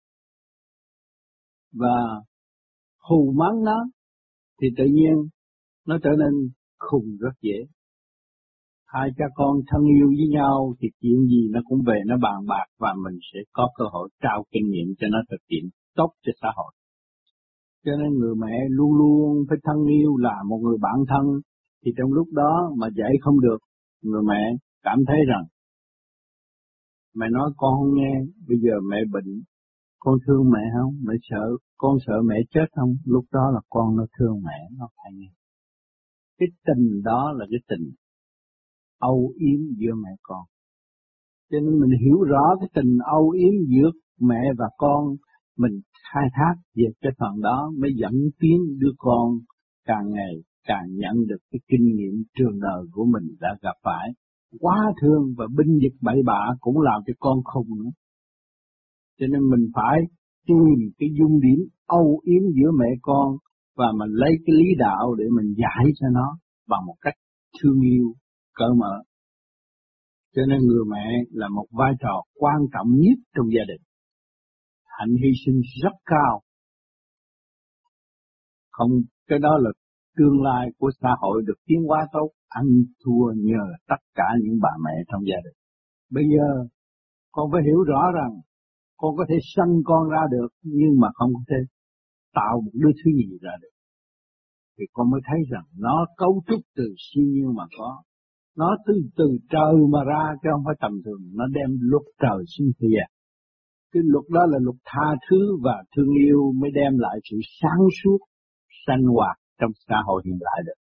và hù mắng nó thì tự nhiên nó trở nên khùng rất dễ. Hai cha con thân yêu với nhau thì chuyện gì nó cũng về nó bàn bạc, và mình sẽ có cơ hội trao kinh nghiệm cho nó thực hiện tốt cho xã hội. Cho nên người mẹ luôn luôn phải thân yêu, là một người bạn thân. Thì trong lúc đó mà dạy không được, người mẹ cảm thấy rằng mẹ nói con không nghe, bây giờ mẹ bệnh, con thương mẹ không? Mẹ sợ, con sợ mẹ chết không? Lúc đó là con nó thương mẹ, nó phải nghe. Cái tình đó là cái tình âu yếm giữa mẹ con. Cho nên mình hiểu rõ cái tình âu yếm giữa mẹ và con, mình khai thác về cái phần đó mới dẫn tiến đứa con càng ngày càng nhận được cái kinh nghiệm trường đời của mình đã gặp phải. Quá thương và binh vực bậy bạ cũng làm cho con khùng nữa. Cho nên mình phải tìm cái dung điểm âu yếm giữa mẹ con, và mình lấy cái lý đạo để mình giải cho nó bằng một cách thương yêu, cởi mở. Cho nên người mẹ là một vai trò quan trọng nhất trong gia đình. Hạnh hy sinh rất cao. Không, cái đó là tương lai của xã hội được tiến hóa tốt, ăn thua nhờ tất cả những bà mẹ trong gia đình. Bây giờ con phải hiểu rõ rằng con có thể sanh con ra được, nhưng mà không có thể tạo một đứa thứ gì ra được. Thì con mới thấy rằng nó cấu trúc từ siêu nhiên mà có. Nó từ từ trời mà ra, chứ không phải tầm thường. Nó đem luật trời sinh thiệt. Cái luật đó là luật tha thứ và thương yêu mới đem lại sự sáng suốt, sanh hoạt trong xã hội hiện đại được.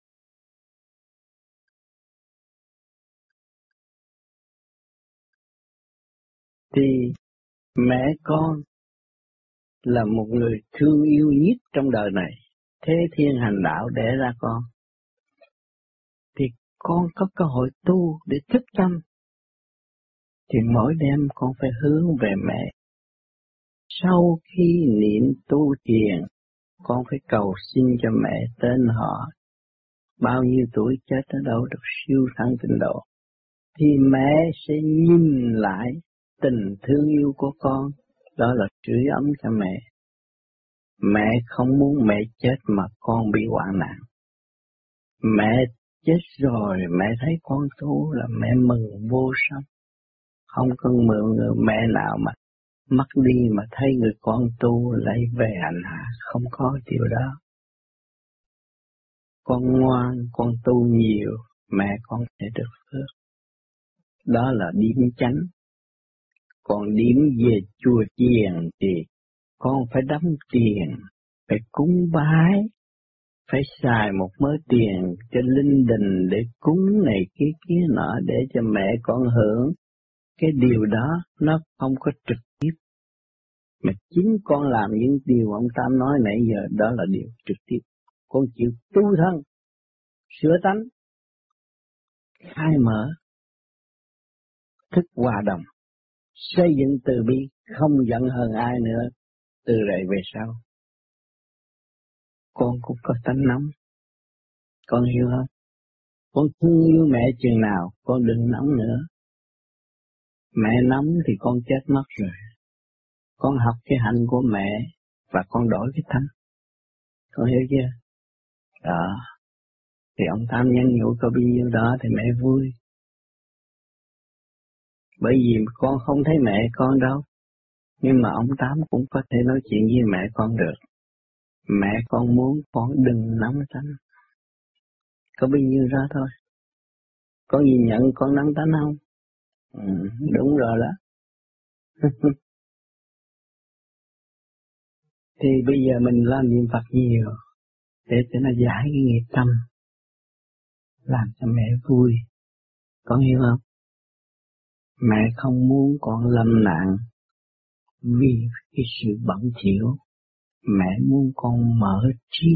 Thì mẹ con là một người thương yêu nhất trong đời này, thế thiên hành đạo đẻ ra con. Thì con có cơ hội tu để thức tâm. Thì mỗi đêm con phải hướng về mẹ. Sau khi niệm tu thiền, con phải cầu xin cho mẹ tên họ. Bao nhiêu tuổi chết ở đâu được siêu thắng tịnh độ. Thì mẹ sẽ nhìn lại tình thương yêu của con. Đó là sưởi ấm cho mẹ. Mẹ không muốn mẹ chết mà con bị hoạn nạn. Mẹ chết rồi mẹ thấy con tu là mẹ mừng vô song. Không cần mượn người mẹ nào mà mất đi mà thấy người con tu lại về hành hạ, không có điều đó. Con ngoan, con tu nhiều, mẹ con sẽ được phước. Đó là điểm chánh. Còn điểm về chùa chiền thì con phải đóng tiền, phải cúng bái, phải xài một mớ tiền cho linh đình để cúng này kia kia nọ để cho mẹ con hưởng. Cái điều đó nó không có trực tiếp. Mà chính con làm những điều ông Tam nói nãy giờ, đó là điều trực tiếp. Con chịu tu thân, sửa tánh, khai mở, thức hòa đồng, xây dựng từ bi, không giận hờn ai nữa, từ đây về sau. Con cũng có tánh nóng, con hiểu không? Con thương yêu mẹ chừng nào, con đừng nóng nữa. Mẹ nóng thì con chết mất rồi. Con học cái hạnh của mẹ và con đổi cái tánh. Con hiểu chưa? Đó. Thì ông Tám nhắn nhủ có bao nhiêu đó thì mẹ vui. Bởi vì con không thấy mẹ con đâu. Nhưng mà ông Tám cũng có thể nói chuyện với mẹ con được. Mẹ con muốn con đừng nóng tánh. Có bao nhiêu đó thôi. Con nhìn nhận con nóng tánh không? Ừ, đúng rồi đó. Thì bây giờ mình làm niệm Phật nhiều để cho nó giải cái nghiệp tâm, làm cho mẹ vui. Con hiểu không? Mẹ không muốn con lâm nạn vì cái sự bận thiểu. Mẹ muốn con mở trí,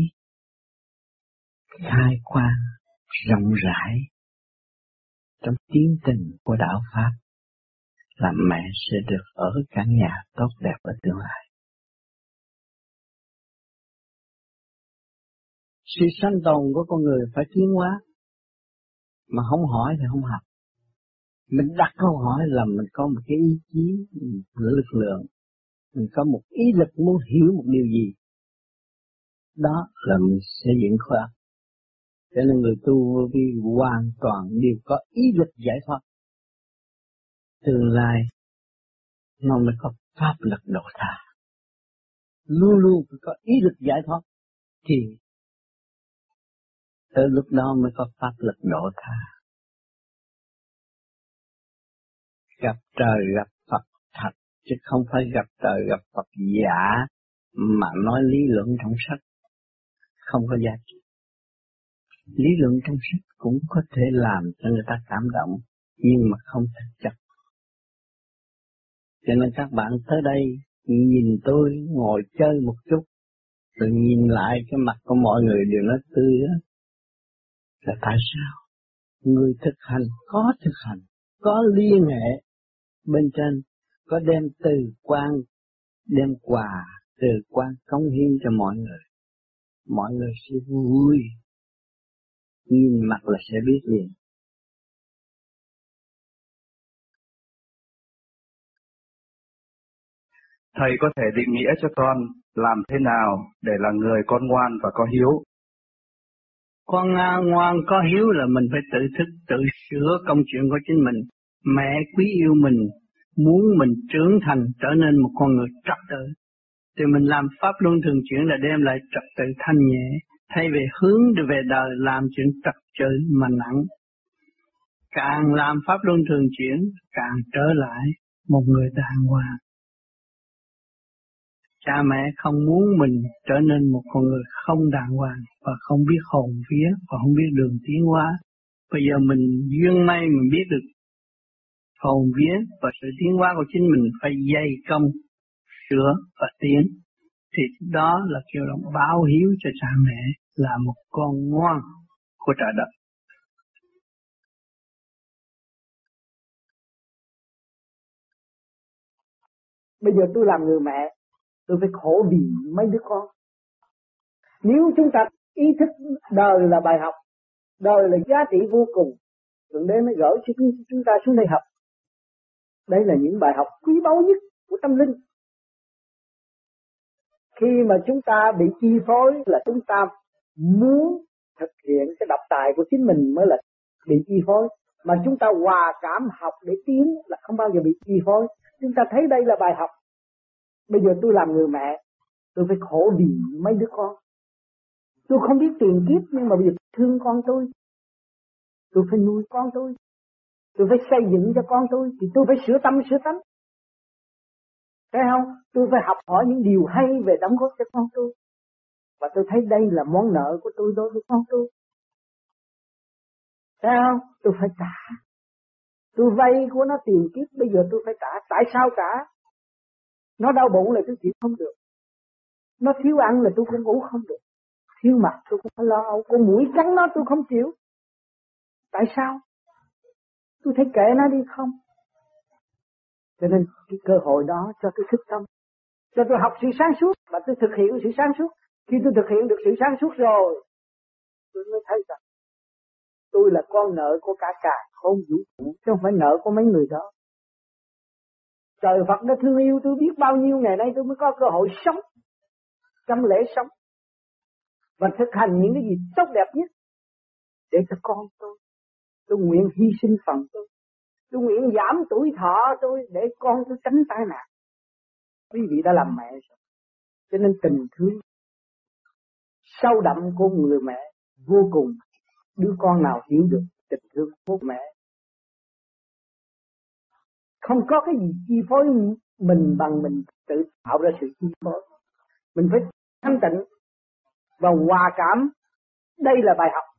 khai quang, rộng rãi trong tiến trình của đạo Pháp, là mẹ sẽ được ở căn nhà tốt đẹp ở tương lai. Sự sanh tồn của con người phải tiến hóa, mà không hỏi thì không học. Mình đặt câu hỏi là mình có một cái ý chí, một lực lượng, mình có một ý lực muốn hiểu một điều gì. Đó là mình xây dựng khối óc. Cho nên người tu vô vi hoàn toàn đều có ý lực giải thoát. Tương lai nó mới có pháp lực độ tha. Luôn luôn phải có ý lực giải thoát thì tới lúc đó mới có pháp lực độ tha. Gặp trời gặp Phật thật, chứ không phải gặp trời gặp Phật giả mà nói lý luận trong sách không có giá trị. Lý luận trong sách cũng có thể làm cho người ta cảm động, nhưng mà không thực chất. Cho nên các bạn tới đây nhìn tôi ngồi chơi một chút, rồi nhìn lại cái mặt của mọi người đều nói tươi á, là tại sao? Người thực hành có thực hành, có liên hệ bên trên, có đem từ quan, đem quà từ quan cống hiến cho mọi người. Mọi người sẽ vui, nhìn mặt là sẽ biết liền. Thầy có thể định nghĩa cho con làm thế nào để là người con ngoan và có hiếu? Con ngoan có hiếu là mình phải tự thức, tự sửa công chuyện của chính mình. Mẹ quý yêu mình, muốn mình trưởng thành trở nên một con người trật tự. Thì mình làm pháp luân thường chuyển là đem lại trật tự thanh nhẹ, thay vì hướng về đời làm chuyện trật tự mà nặng. Càng làm pháp luân thường chuyển, càng trở lại một người đàng hoàng. Cha mẹ không muốn mình trở nên một con người không đàng hoàng và không biết hồn vía và không biết đường tiến hóa. Bây giờ mình duyên may mình biết được hồn vía và sự tiến hóa của chính mình, phải dày công sửa và tiến. Thì đó là kêu là báo hiếu cho cha mẹ, là một con ngoan của trời đất. Bây giờ tôi làm người mẹ, tôi phải khổ vì mấy đứa con. Nếu chúng ta ý thức đời là bài học, đời là giá trị vô cùng, Thượng Đế mới gửi cho chúng ta xuống đây học. Đây là những bài học quý báu nhất của tâm linh. Khi mà chúng ta bị chi phối là chúng ta muốn thực hiện cái độc tài của chính mình mới là bị chi phối. Mà chúng ta hòa cảm học để tiến là không bao giờ bị chi phối. Chúng ta thấy đây là bài học. Bây giờ tôi làm người mẹ, tôi phải khổ vì mấy đứa con. Tôi không biết tiền kiếp, nhưng mà bây giờ thương con tôi. Tôi phải nuôi con tôi. Tôi phải xây dựng cho con tôi, thì tôi phải sửa tâm sửa tánh. Thấy không? Tôi phải học hỏi những điều hay về đóng góp cho con tôi. Và tôi thấy đây là món nợ của tôi đối với con tôi. Thấy không? Tôi phải trả. Tôi vay của nó tiền kiếp, bây giờ tôi phải trả. Tại sao trả? Nó đau bụng là tôi chịu không được. Nó thiếu ăn là tôi cũng ngủ không được. Thiếu mặt tôi cũng phải lo âu. Con mũi cắn nó tôi không chịu. Tại sao? Tôi thấy kệ nó đi không. Cho nên cái cơ hội đó cho tôi thức tâm, cho tôi học sự sáng suốt và tôi thực hiện sự sáng suốt. Khi tôi thực hiện được sự sáng suốt rồi, tôi mới thấy rằng tôi là con nợ của cả cả không vũ trụ, chứ không phải nợ của mấy người đó. Trời Phật đã thương yêu tôi biết bao nhiêu, ngày nay tôi mới có cơ hội sống trong lễ sống và thực hành những cái gì tốt đẹp nhất để cho con tôi. Tôi nguyện hy sinh phần tôi, tôi nguyện giảm tuổi thọ tôi để con tôi tránh tai nạn. Quý vị đã làm mẹ rồi, cho nên tình thương sâu đậm của người mẹ vô cùng. Đứa con nào hiểu được tình thương của mẹ, không có cái gì chi phối mình bằng mình tự tạo ra sự chi phối. Mình phải thanh tịnh và hòa cảm. Đây là bài học.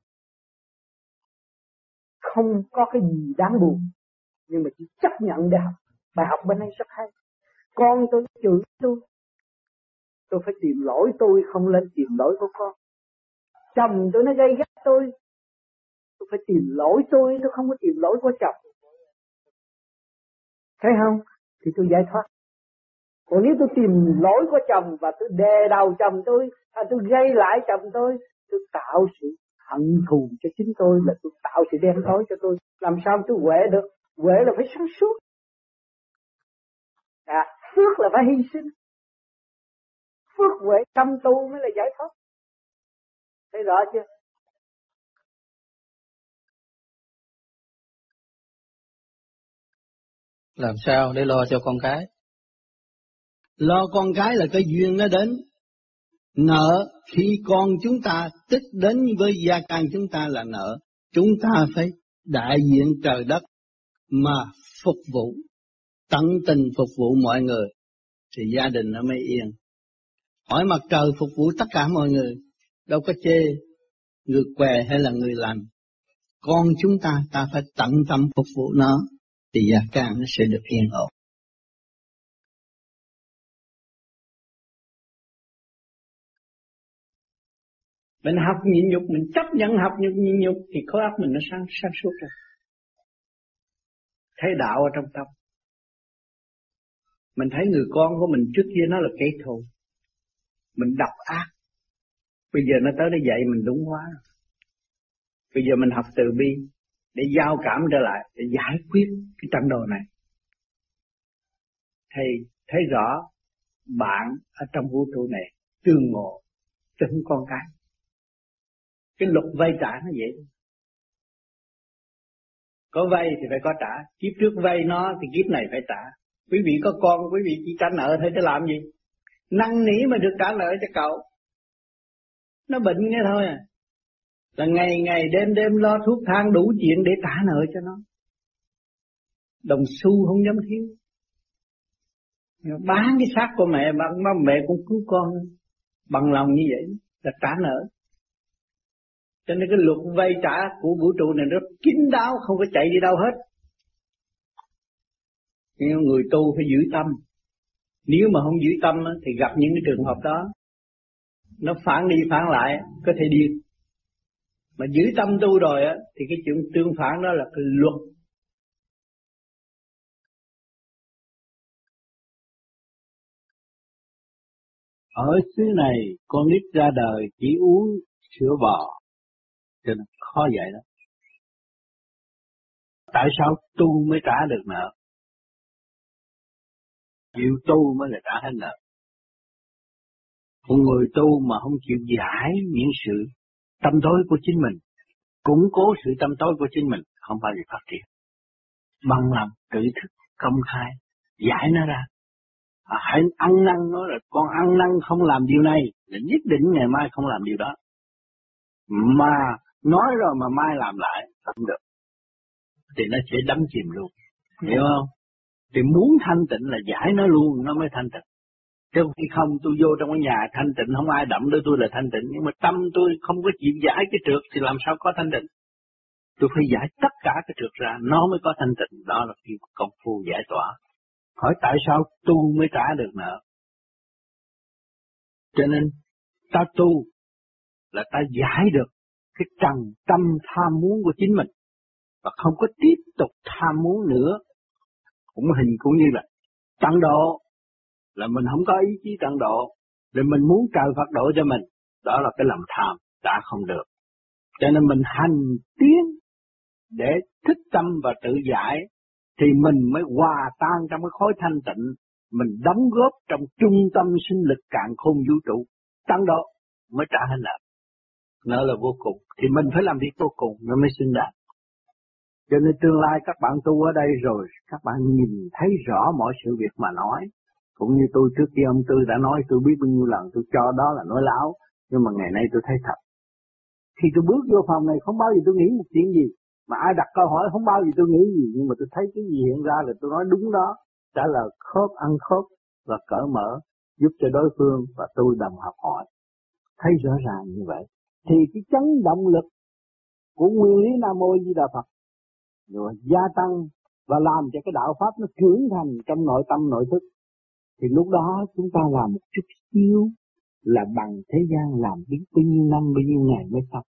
Không có cái gì đáng buồn, nhưng mà chỉ chấp nhận để học. Bài học bên đây rất hay. Con tôi chửi tôi, tôi phải tìm lỗi tôi, không lên tìm lỗi của con. Chồng tôi nó gây gắt tôi, tôi phải tìm lỗi tôi, tôi không có tìm lỗi của chồng. Thấy không? Thì tôi giải thoát. Còn nếu tôi tìm lỗi của chồng và tôi đè đầu chồng tôi, hay tôi gây lại chồng tôi, tôi tạo sự hận thù cho chính tôi, là tôi tạo sự đen tối cho tôi. Làm sao tôi huệ được? Huệ là phải sáng suốt. À, phước là phải hy sinh. Phước huệ tâm tu mới là giải thoát. Thấy rõ chưa? Làm sao để lo cho con cái? Lo con cái là cái duyên nó đến. Nợ khi con chúng ta tích đến với gia can chúng ta là nợ. Chúng ta phải đại diện trời đất mà phục vụ, tận tình phục vụ mọi người, thì gia đình nó mới yên. Hỏi mặt trời phục vụ tất cả mọi người, đâu có chê người què hay là người lành. Con chúng ta, ta phải tận tâm phục vụ nó, thì gia can nó sẽ được yên ổn. Mình học nhịn nhục, mình chấp nhận học nhục nhịn nhục thì khối óc mình nó sáng sáng suốt rồi. Thấy đạo ở trong tâm. Mình thấy người con của mình trước kia nó là kẻ thù, mình độc ác. Bây giờ nó tới nó dạy mình đúng hóa. Bây giờ mình học từ bi để giao cảm trở lại, để giải quyết cái trận đồ này. Thầy thấy rõ bạn ở trong vũ trụ này tương ngộ, chứ không con cái. Cái luật vay trả nó vậy. Có vay thì phải có trả. Kiếp trước vay nó thì kiếp này phải trả. Quý vị có con, quý vị chỉ trả nợ thôi chứ làm gì? Năn nỉ mà được trả nợ cho cậu. Nó bệnh nghe thôi à. Là ngày ngày đêm đêm lo thuốc thang đủ chuyện để trả nợ cho nó. Đồng xu không dám thiếu. Bán cái xác của mẹ, bán mẹ cũng cứu con. Bằng lòng như vậy là trả nợ. Cho nên cái luật vay trả của vũ trụ này rất kín đáo, không có chạy đi đâu hết. Nhưng người tu phải giữ tâm. Nếu mà không giữ tâm thì gặp những cái trường hợp đó, nó phản đi phản lại, có thể điên. Mà giữ tâm tu rồi á, thì cái chuyện tương phản đó là cái luật. Ở xứ này con nít ra đời chỉ uống sữa bò, cho nên khó dạy lắm. Tại sao tu mới trả được nợ? Chịu tu mới là trả hết nợ. Một người tu mà không chịu giải những sự tâm tối của chính mình, củng cố sự tâm tối của chính mình, không bao giờ phát triển. Bằng lòng tự thức công khai giải nó ra. À, hãy ăn năn nói là con ăn năn không làm điều này, là nhất định ngày mai không làm điều đó. Mà nói rồi mà mai làm lại không được, thì nó sẽ đắm chìm luôn, hiểu không? Thì muốn thanh tịnh là giải nó luôn, nó mới thanh tịnh. Chứ khi không tôi vô trong cái nhà thanh tịnh, không ai đậm tới tôi là thanh tịnh, nhưng mà tâm tôi không có chịu giải cái trượt thì làm sao có thanh tịnh? Tôi phải giải tất cả cái trượt ra, nó mới có thanh tịnh. Đó là khi công phu giải tỏa. Hỏi tại sao tu mới trả được nợ? Cho nên ta tu là ta giải được cái trần tâm tham muốn của chính mình, và không có tiếp tục tham muốn nữa. Cũng hình cũng như là Tăng độ là mình không có ý chí tăng độ, rồi mình muốn trời Phật độ cho mình, đó là cái lòng tham đã không được. Cho nên mình hành tiến để thức tâm và tự giải, thì mình mới hòa tan trong cái khối thanh tịnh, mình đóng góp trong trung tâm sinh lực càn khôn vũ trụ, tăng độ mới trả hết nợ. Nợ là vô cùng, thì mình phải làm việc vô cùng nó mới xứng đáng. Cho nên tương lai các bạn tu ở đây rồi, các bạn nhìn thấy rõ mọi sự việc mà nói. Cũng như tôi trước kia ông Tư đã nói, tôi biết bao nhiêu lần tôi cho đó là nói láo, nhưng mà ngày nay tôi thấy thật. Khi tôi bước vô phòng này không bao giờ tôi nghĩ một chuyện gì, mà ai đặt câu hỏi không bao giờ tôi nghĩ gì, nhưng mà tôi thấy cái gì hiện ra là tôi nói đúng đó, trả lời khớp ăn khớp và cởi mở, giúp cho đối phương và tôi đồng học hỏi. Thấy rõ ràng như vậy, thì cái chấn động lực của nguyên lý Nam Mô Di Đà Phật rồi gia tăng và làm cho cái đạo pháp nó trưởng thành trong nội tâm nội thức, thì lúc đó chúng ta làm một chút xíu là bằng thế gian làm biết bao nhiêu năm bao nhiêu ngày mới xong.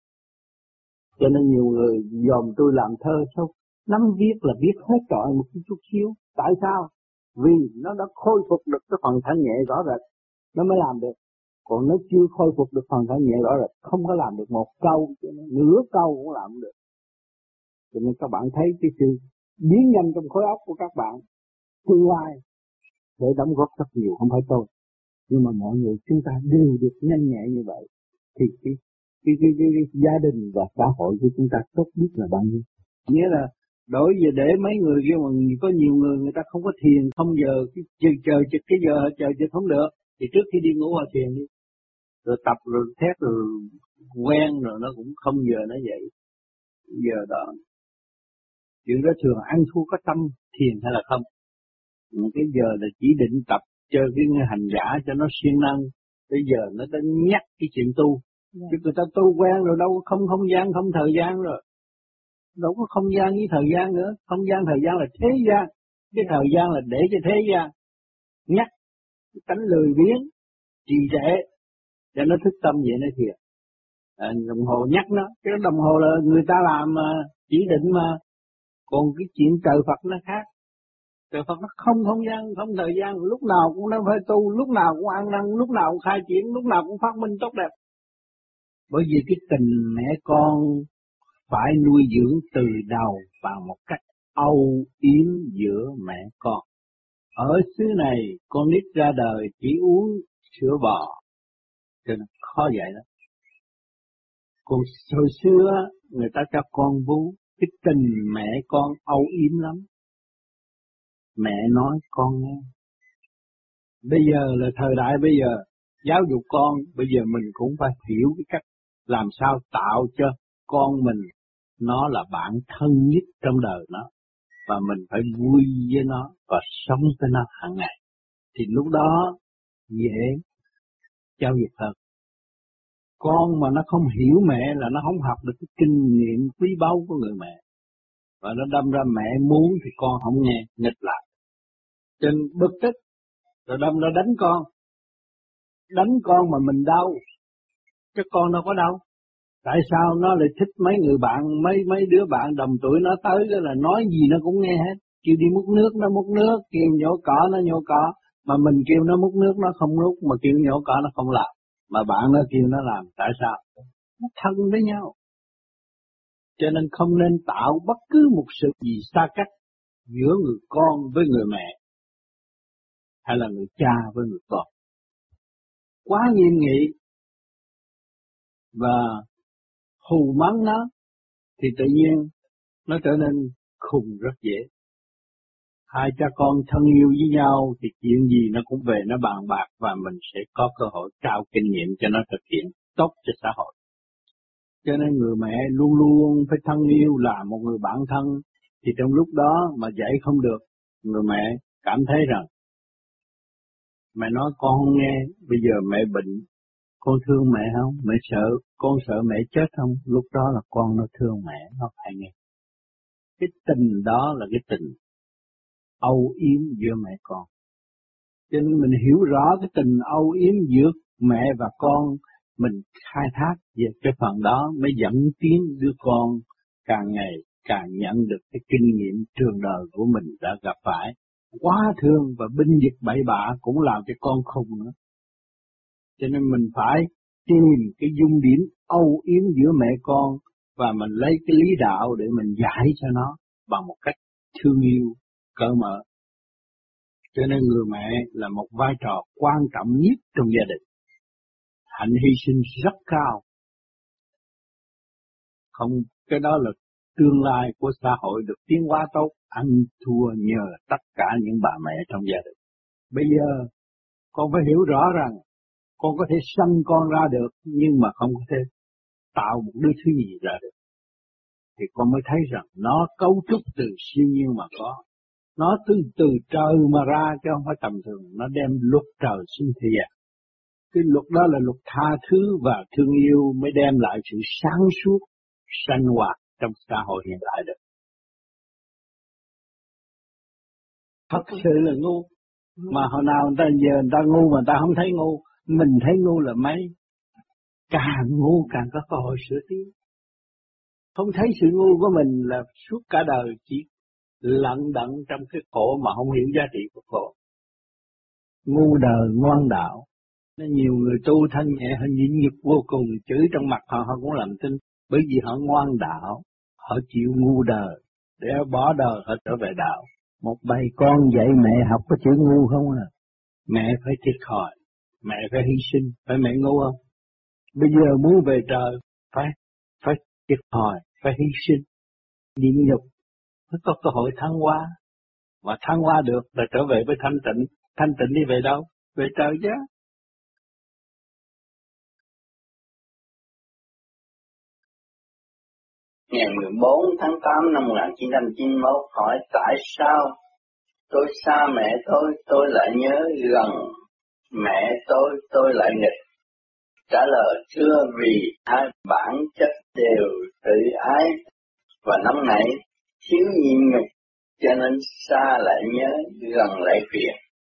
Cho nên nhiều người dòm tôi làm thơ sao năm viết là viết hết trọi một chút xíu. Tại sao? Vì nó đã khôi phục được cái phần thanh nhẹ rõ rệt, nó mới làm được. Còn nó chưa khôi phục được phần thanh nhẹ rõ rệt, không có làm được một câu, nửa câu cũng làm được. Cho nên các bạn thấy cái sự biến nhanh trong khối óc của các bạn tương lai để đóng góp rất nhiều, không phải tôi. Nhưng mà mọi người chúng ta đều được nhanh nhẹ như vậy, thì cái, cái, cái, cái, cái gia đình và xã hội của chúng ta tốt nhất là bao nhiêu? Nghĩa là đối với để mấy người kia mà có nhiều người người ta không có thiền, không giờ cái chờ chờ chực cái giờ chờ chực không được, thì trước khi đi ngủ họ thiền đi, rồi tập rồi thét rồi quen rồi nó cũng không giờ nó vậy. Giờ đó chuyện đó thường ăn thua có tâm thiền hay là không. Một cái giờ là chỉ định tập cho cái hành giả cho nó siêng năng. Bây giờ nó đã nhắc cái chuyện tu. Yeah. Chứ người ta tu quen rồi đâu không không gian không thời gian rồi. Đâu có không gian với thời gian nữa. Không gian thời gian là thế gian. Cái yeah. thời gian là để cho thế gian. Nhắc cái tánh lười biếng, trì trệ cho nó thức tâm vậy nó thiệt. À, đồng hồ nhắc nó. Cái đồng hồ là người ta làm mà, chỉ định mà. Còn cái chuyện trời Phật nó khác. Trời Phật nó không không gian, không thời gian, lúc nào cũng đang phải tu, lúc nào cũng ăn năn, lúc nào cũng khai triển, lúc nào cũng phát minh tốt đẹp. Bởi vì cái tình mẹ con phải nuôi dưỡng từ đầu bằng một cách âu yếm giữa mẹ con. Ở xứ này con nít ra đời chỉ uống sữa bò, cho nên khó vậy đó. Còn hồi xưa người ta cho con bú, cái tình mẹ con âu yếm lắm. Mẹ nói con nghe. Bây giờ là thời đại bây giờ, giáo dục con, bây giờ mình cũng phải hiểu cái cách làm sao tạo cho con mình nó là bạn thân nhất trong đời nó, và mình phải vui với nó và sống với nó hàng ngày. Thì lúc đó dễ giáo dục hơn. Con mà nó không hiểu mẹ là nó không học được cái kinh nghiệm quý báu của người mẹ. Và nó đâm ra mẹ muốn thì con không nghe, nghịch lại. Trên bực tức, rồi đâm ra đánh con. Đánh con mà mình đau, chứ con đâu có đau. Tại sao nó lại thích mấy người bạn, mấy mấy đứa bạn đồng tuổi nó tới đó là nói gì nó cũng nghe hết. Kêu đi múc nước nó múc nước, kêu nhổ cỏ nó nhổ cỏ. Mà mình kêu nó múc nước nó không múc, mà kêu nhổ cỏ nó không làm. Mà bạn nó kêu nó làm, tại sao? Nó thân với nhau. Cho nên không nên tạo bất cứ một sự gì xa cách giữa người con với người mẹ, hay là người cha với người con. Quá nghiêm nghị và hù mắng nó thì tự nhiên nó trở nên khùng rất dễ. Hai cha con thân yêu với nhau thì chuyện gì nó cũng về nó bàn bạc, và mình sẽ có cơ hội trao kinh nghiệm cho nó thực hiện tốt cho xã hội. Cho nên người mẹ luôn luôn phải thân yêu, là một người bạn thân, thì trong lúc đó mà dạy không được, người mẹ cảm thấy rằng mẹ nói con không nghe, bây giờ mẹ bệnh, con thương mẹ không? Mẹ sợ, con sợ mẹ chết không? Lúc đó là con nó thương mẹ, nó phải nghe. Cái tình đó là cái tình âu yếm giữa mẹ con. Cho nên mình hiểu rõ cái tình âu yếm giữa mẹ và con, mình khai thác về cái phần đó mới dẫn tiến đứa con càng ngày càng nhận được cái kinh nghiệm trường đời của mình đã gặp phải, quá thương và binh vực bậy bạ cũng làm cho con khùng nữa. Cho nên mình phải tìm cái dung điểm âu yếm giữa mẹ con và mình lấy cái lý đạo để mình giải cho nó bằng một cách thương yêu, cởi mở. Cho nên người mẹ là một vai trò quan trọng nhất trong gia đình. Hạnh hy sinh rất cao. Không, cái đó là tương lai của xã hội được tiến hóa tốt, ăn thua nhờ tất cả những bà mẹ trong gia đình. Bây giờ con phải hiểu rõ rằng con có thể sanh con ra được nhưng mà không có thể tạo một đứa thứ gì ra được. Thì con mới thấy rằng nó cấu trúc từ siêu nhiên mà có. Nó từ từ trời mà ra chứ không phải tầm thường. Nó đem luật trời xuống thế gian. Cái luật đó là luật tha thứ và thương yêu mới đem lại sự sáng suốt, sanh hoạt trong xã hội hiện đại được. Thật sự là ngu. Mà hồi nào người ta giờ người ta ngu mà người ta không thấy ngu. Mình thấy ngu là mấy. Càng ngu càng có cơ hội sửa tiến. Không thấy sự ngu của mình là suốt cả đời chỉ lận đận trong cái khổ mà không hiểu giá trị của khổ. Ngu đời ngoan đạo. Nên nhiều người tu thanh nhẹ họ nhịn nhục vô cùng, chửi trong mặt họ họ cũng làm tin. Bởi vì họ ngoan đạo, họ chịu ngu đời, để bỏ đời họ trở về đạo. Một bầy con dạy mẹ học có chữ ngu không à? Mẹ phải thiệt thòi, mẹ phải hy sinh, phải mẹ ngu không? Bây giờ muốn về trời, phải phải thiệt thòi, phải hy sinh, nhịn nhục, mới có cơ hội thăng hoa. Mà thăng hoa được là trở về với thanh tịnh, thanh tịnh đi về đâu? Về trời chứ. Ngày mười bốn tháng tám năm một nghìn chín trăm chín mươi mốt hỏi tại sao tôi xa mẹ tôi, tôi lại nhớ gần mẹ tôi, tôi lại nghịch. Trả lời thưa vì hai bản chất đều tự ái và nóng nảy, thiếu nhịn nhục, cho nên xa lại nhớ, gần lại phiền.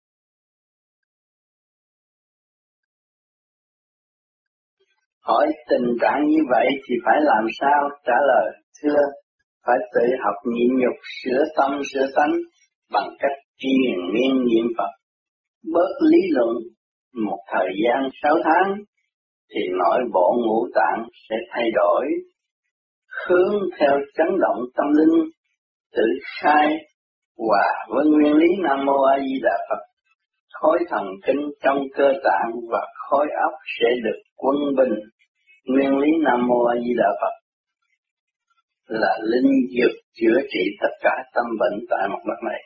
Hỏi tình trạng như vậy thì phải làm sao? Trả lời thưa, phải tự học nhịn nhục, sửa tâm sửa tánh bằng cách triền miên niệm Phật. Bớt lý luận một thời gian sáu tháng thì nội bộ ngũ tạng sẽ thay đổi, hướng theo chấn động tâm linh, tự khai hòa với nguyên lý Nam Mô A Di Đà Phật. Khối thần kinh trong cơ tạng và khối óc sẽ được quân bình. Nguyên lý Nam Mô A Di Đà Phật là linh dược chữa trị tất cả tâm bệnh tại mặt đất này.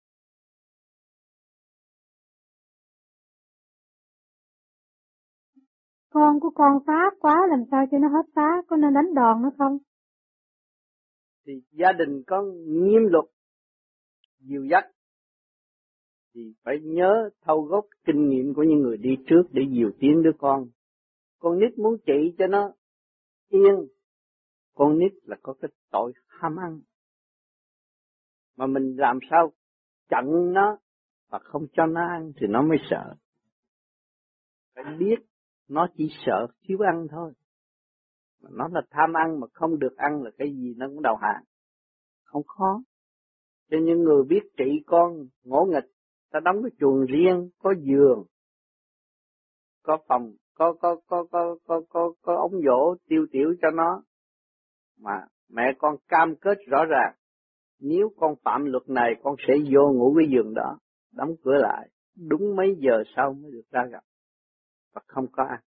Con của con phá quá, làm sao cho nó hết phá? Có nên đánh đòn nó không? Thì gia đình có nghiêm luật dìu dắt thì phải nhớ thâu góp kinh nghiệm của những người đi trước để dìu tiến đứa con. Con nít muốn trị cho nó yên, con nít là có cái tội ham ăn. Mà mình làm sao chặn nó và không cho nó ăn thì nó mới sợ. Phải biết nó chỉ sợ thiếu ăn thôi. Mà nó là tham ăn mà không được ăn là cái gì nó cũng đầu hàng. Không khó. Cho những người biết trị con ngỗ nghịch, ta đóng cái chuồng riêng, có giường, có phòng, có có có có có có, có ống dỗ tiêu tiểu cho nó. Mà mẹ con cam kết rõ ràng, nếu con phạm luật này con sẽ vô ngủ cái giường đó, đóng cửa lại, đúng mấy giờ sau mới được ra gặp và không có ăn.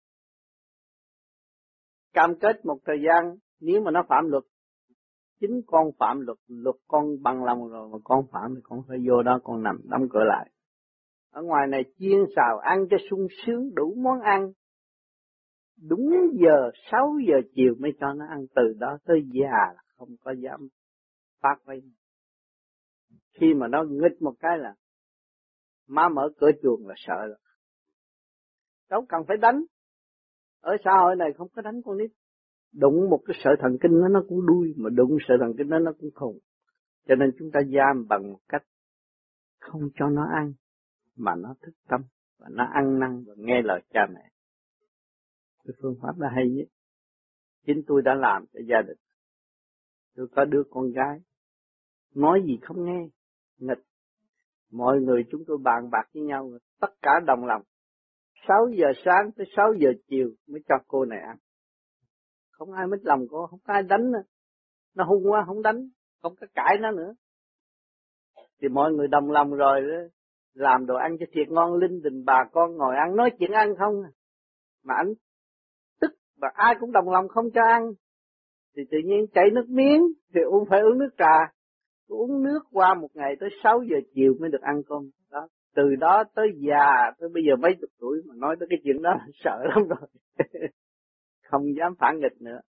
Cam kết một thời gian, nếu mà nó phạm luật, chính con phạm luật, luật con bằng lòng rồi mà con phạm thì con phải vô đó con nằm đóng cửa lại. Ở ngoài này chiên xào ăn cho sung sướng đủ món ăn. Đúng giờ sáu giờ chiều mới cho nó ăn, từ đó tới già là không có dám phát挥. Khi mà nó nghịch một cái là má mở cửa chuồng là sợ rồi. Đâu cần phải đánh. Ở xã hội này không có đánh con nít. Đụng một cái sợi thần kinh nó nó cũng đuôi, mà đụng sợi thần kinh nó nó cũng khùng. Cho nên chúng ta giam bằng một cách không cho nó ăn, mà nó thức tâm, và nó ăn năn và nghe lời cha mẹ. Cái phương pháp đó hay nhất. Chính tôi đã làm cho gia đình. Tôi có đứa con gái, nói gì không nghe, nghịch. Mọi người chúng tôi bàn bạc với nhau, tất cả đồng lòng. sáu giờ sáng tới sáu giờ chiều mới cho cô này ăn. Không ai mít lòng cô, không ai đánh nữa. Nó hung quá không đánh, không có cãi nó nữa. Thì mọi người đồng lòng rồi đó, làm đồ ăn cho thiệt ngon, linh đình bà con ngồi ăn, nói chuyện ăn không. Mà anh tức và ai cũng đồng lòng không cho ăn. Thì tự nhiên chảy nước miếng, thì uống phải uống nước trà. Uống nước qua một ngày tới sáu giờ chiều mới được ăn cơm. Đó. Từ đó tới già, tới bây giờ mấy chục tuổi mà nói tới cái chuyện đó sợ lắm rồi. Không dám phản nghịch nữa.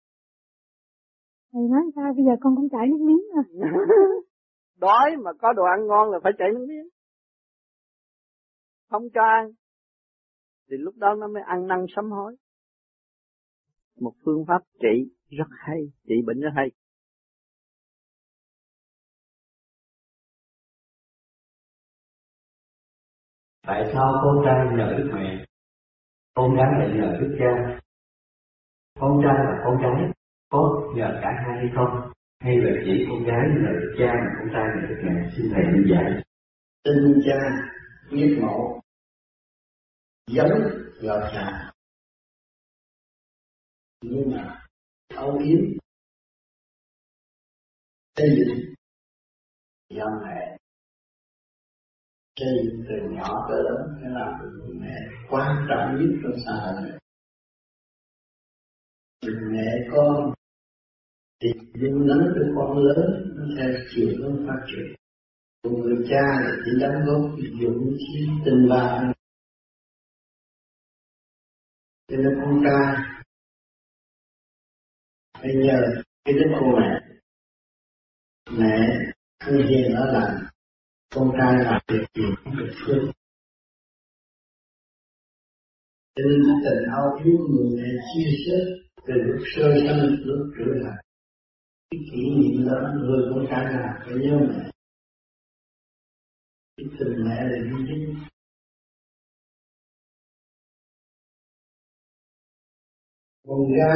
Thầy nói sao bây giờ con cũng chảy nước miếng rồi. Đói mà có đồ ăn ngon là phải chảy nước miếng. Không cho ăn thì lúc đó nó mới ăn năn sám hối. Một phương pháp trị rất hay, trị bệnh rất hay. Tại sao con trai nhờ đức mẹ, con gái lại nhờ đức cha? Con trai và con gái có nhờ cả hai hay không? Hay là chỉ con gái nhờ đức cha mà con trai nhờ đức mẹ? Xin thầy minh giải. Tin cha, biết mẫu, giống gọt cha. Nhưng mà âu yếm, xây dựng, do mẹ. Xây dựng từ nhỏ tới lớn phải làm được mẹ quan trọng nhất trong xã hội này. Mẹ con thì dung nắng cho con lớn, nó theo chiều hướng phát triển. Còn người cha là chỉ đóng góp dũng khí tình bạn. Cho nên con trai phải nhờ cái đức cô mẹ. Mẹ không hiền ở làm, con trai làm việc gì cũng được thương. Cho nên tình âu yếm người mẹ chia sẻ từ lúc sơ sinh lúc trở lại. Cái kỷ niệm đó người con trai làm phải nhớ mẹ. Cái tình mẹ là duy nhất. Con gái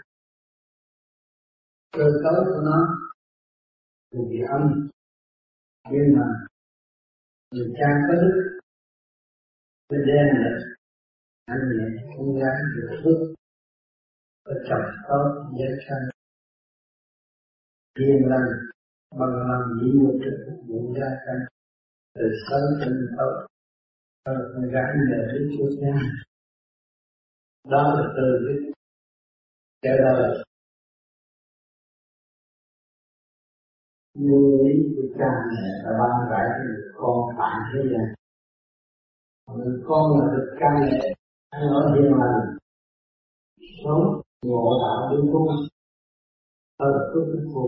cơ cấu của nó là vì âm, nhưng mà người cha có đức mới đem lại anh nhẹ con gái được phước ở chồng tốt dễ sang hiền lành bằng lòng nhịn nhục để phục vụ gia căn từ sớm đến tốt cho con gái nhờ đến Chúa Cha. Đó là từ cái cái đời nguyên lý của cha mẹ là ban rãi cho người con bạn thế gian. Người con là được cha mẹ ăn ở hiền lành, sống ngộ đạo đúng tu, hơn phước đức phù.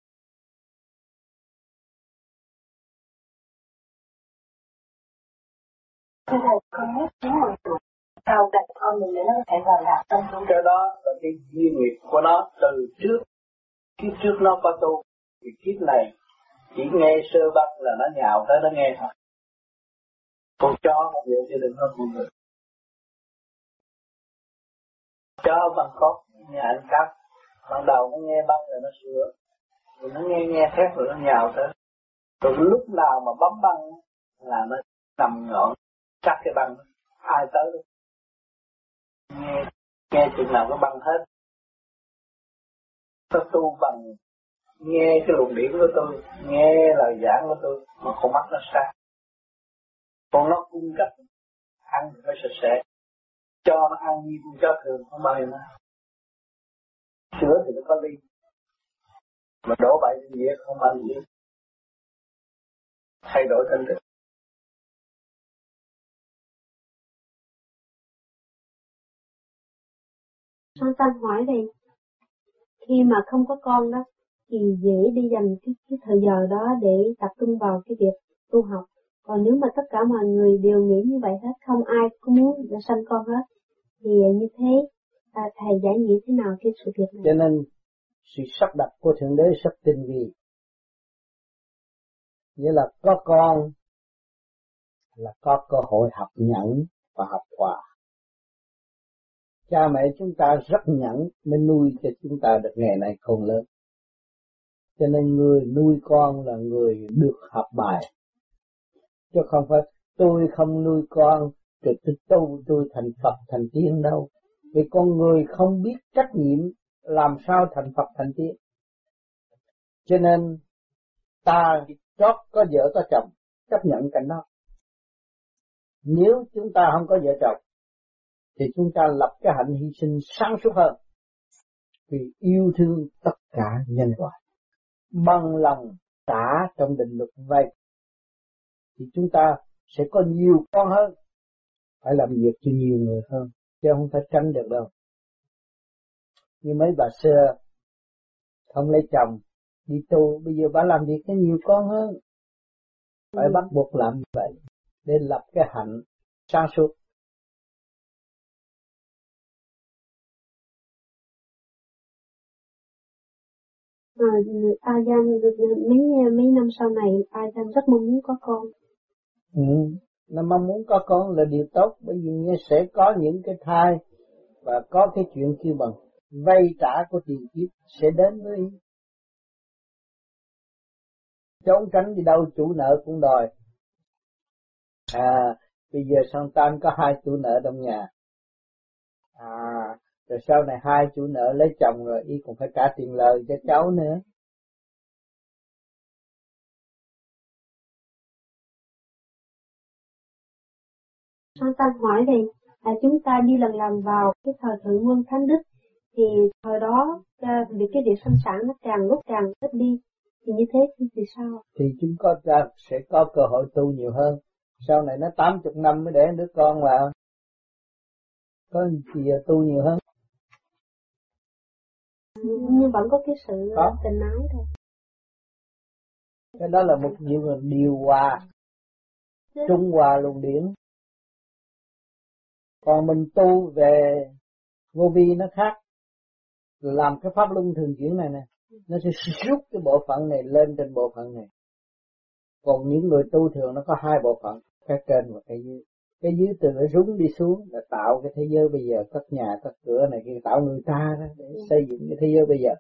Thưa thầy, con hết chín mười tuổi, sau đặt con mình để nó có thể vào đạo tâm luôn. Cái đó là cái duyên nghiệp của nó từ trước, kiếp trước nó có tu, thì kiếp này chỉ nghe sơ băng là nó nhào tới nó nghe thôi. Con chó không vậy chứ đừng hơn con người. Chó bằng cốt, nhà anh cắp, ban đầu nó nghe băng rồi nó sửa, rồi nó nghe nghe thét rồi nó nhào tới. Rồi lúc nào mà bấm băng là nó nằm ngọn chắc cái băng, ai tới đâu. Nghe, nghe chừng nào có băng hết. Tôi tu bằng nghe cái luồng điển của tôi, nghe lời giảng của tôi, mà con mắt nó sáng. Còn nó cung cấp, ăn thì phải sạch sẽ, cho nó ăn như con chó thường, không bao giờ nó. Sữa thì nó có ly, mà đổ bậy trên dĩa không bao giờ thay đổi tinh thần. Con Tâm hỏi đây, khi mà không có con đó, thì dễ đi dành cái, cái thời giờ đó để tập trung vào cái việc tu học. Còn nếu mà tất cả mọi người đều nghĩ như vậy hết, không ai có muốn là sanh con hết, thì như thế à, thầy giải nghĩa thế nào cái sự việc này? Cho nên sự sắp đặt của Thượng Đế rất tinh vi. Nghĩa là có con là có cơ hội học nhẫn và học hòa. Cha mẹ chúng ta rất nhẫn mới nuôi cho chúng ta được ngày nay khôn lớn. Cho nên người nuôi con là người được học bài. chứ không phải tôi không nuôi con rồi tôi tu tôi thành Phật thành tiên đâu. Vì con người không biết trách nhiệm làm sao thành Phật thành tiên. Cho nên ta trót có vợ có chồng, chấp nhận cảnh đó. Nếu chúng ta không có vợ chồng thì chúng ta lập cái hạnh hy sinh sáng suốt hơn, vì yêu thương tất cả nhân loại, bằng lòng trả trong định luật vậy thì chúng ta sẽ có nhiều con hơn, phải làm việc cho nhiều người hơn, chứ không thể tránh được đâu. Như mấy bà xưa không lấy chồng đi tu, bây giờ bà làm việc có nhiều con hơn, phải bắt buộc làm như vậy để lập cái hạnh sáng suốt. À, A Gian mấy mấy năm sau này A Gian rất mong muốn có con. Ừ, nó mong muốn có con là điều tốt, bởi vì sẽ có những cái thai và có cái chuyện kêu bằng vay trả của tiền kiếp sẽ đến với trốn tránh đi đâu chủ nợ cũng đòi. À, bây giờ sang tan có hai chủ nợ trong nhà. À, rồi sau này hai chủ nợ lấy chồng rồi y cũng phải trả tiền lời cho cháu nữa. Sang tan hỏi thì à, chúng ta đi lần lần vào cái thời thượng quân thánh đức thì thời đó vì cái việc sinh sản nó càng lúc càng ít đi, thì như thế thì sao? Thì chúng ta sẽ có cơ hội tu nhiều hơn. Sau này nó tám chục năm mới đẻ đứa con vào, có gì tu nhiều hơn. Nhưng vẫn có cái sự có. tình ái thôi. Cái đó là một điều điều hòa, trung hòa luồng điển. Còn mình tu về vô vi nó khác, làm cái pháp luân thường chuyển này nè, nó sẽ rút cái bộ phận này lên trên bộ phận này. Còn những người tu thường nó có hai bộ phận, cái trên và cái dưới. Cái dưới từ nó rúng đi xuống là tạo cái thế giới bây giờ, cất nhà, cất cửa này kia, tạo người ta đó để xây dựng cái thế giới bây giờ.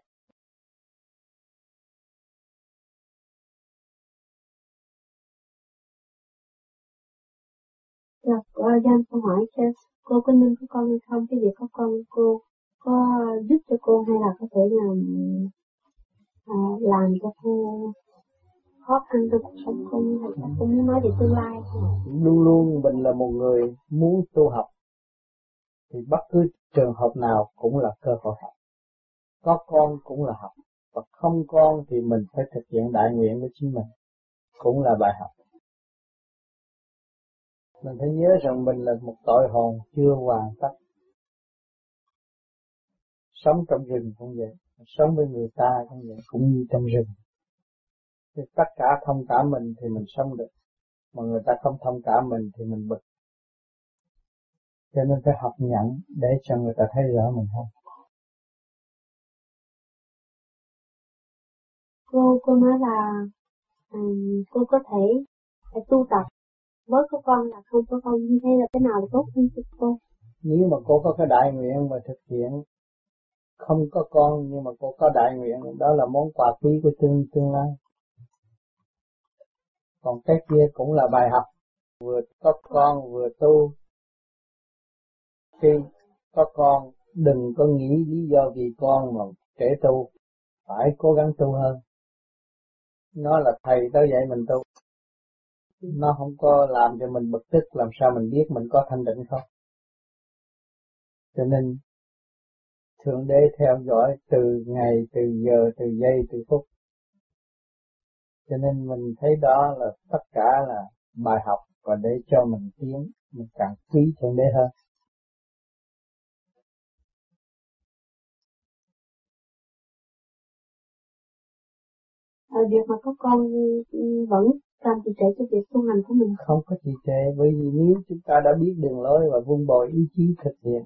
Dạ, cô Giang cô hỏi cho cô có nên có con hay không, cái việc có con cô có giúp cho cô hay là có thể làm à, làm cho cô khó khăn trong cuộc sống không, hay là cô muốn nói về tương lai không? Luôn luôn mình là một người muốn tu học thì bất cứ trường hợp nào cũng là cơ hội học. Có con cũng là học, và không con thì mình phải thực hiện đại nguyện của chính mình, cũng là bài học. Mình phải nhớ rằng mình là một tội hồn chưa hoàn tất. Sống trong rừng cũng vậy, sống với người ta cũng vậy, cũng như trong rừng. Thì tất cả thông cảm mình thì mình sống được, mà người ta không thông cảm mình thì mình bực. Cho nên phải học nhận để cho người ta thấy rõ mình hơn. Cô cô nói là um, cô có thể phải tu tập với có con là không có con, như thế là cái nào là tốt hơn cho cô? Nếu mà cô có cái đại nguyện mà thực hiện không có con nhưng mà cô có đại nguyện, đó là món quà quý của tương tương lai. Còn cái kia cũng là bài học, vừa có con vừa tu. Khi có con đừng có nghĩ lý do vì con mà trễ tu, phải cố gắng tu hơn. Nó là thầy tới dạy mình tu, nó không có làm cho mình bực tức, làm sao mình biết mình có thanh định không. Cho nên Thượng Đế theo dõi từ ngày, từ giờ, từ giây, từ phút. Cho nên mình thấy đó là tất cả là bài học, và để cho mình tiến, mình càng quý Thượng Đế hơn. À, việc mà có con vẫn làm trì trệ cho việc tu hành của mình? Không có trì trệ, bởi vì nếu chúng ta đã biết đường lối và vun bồi ý chí thực hiện.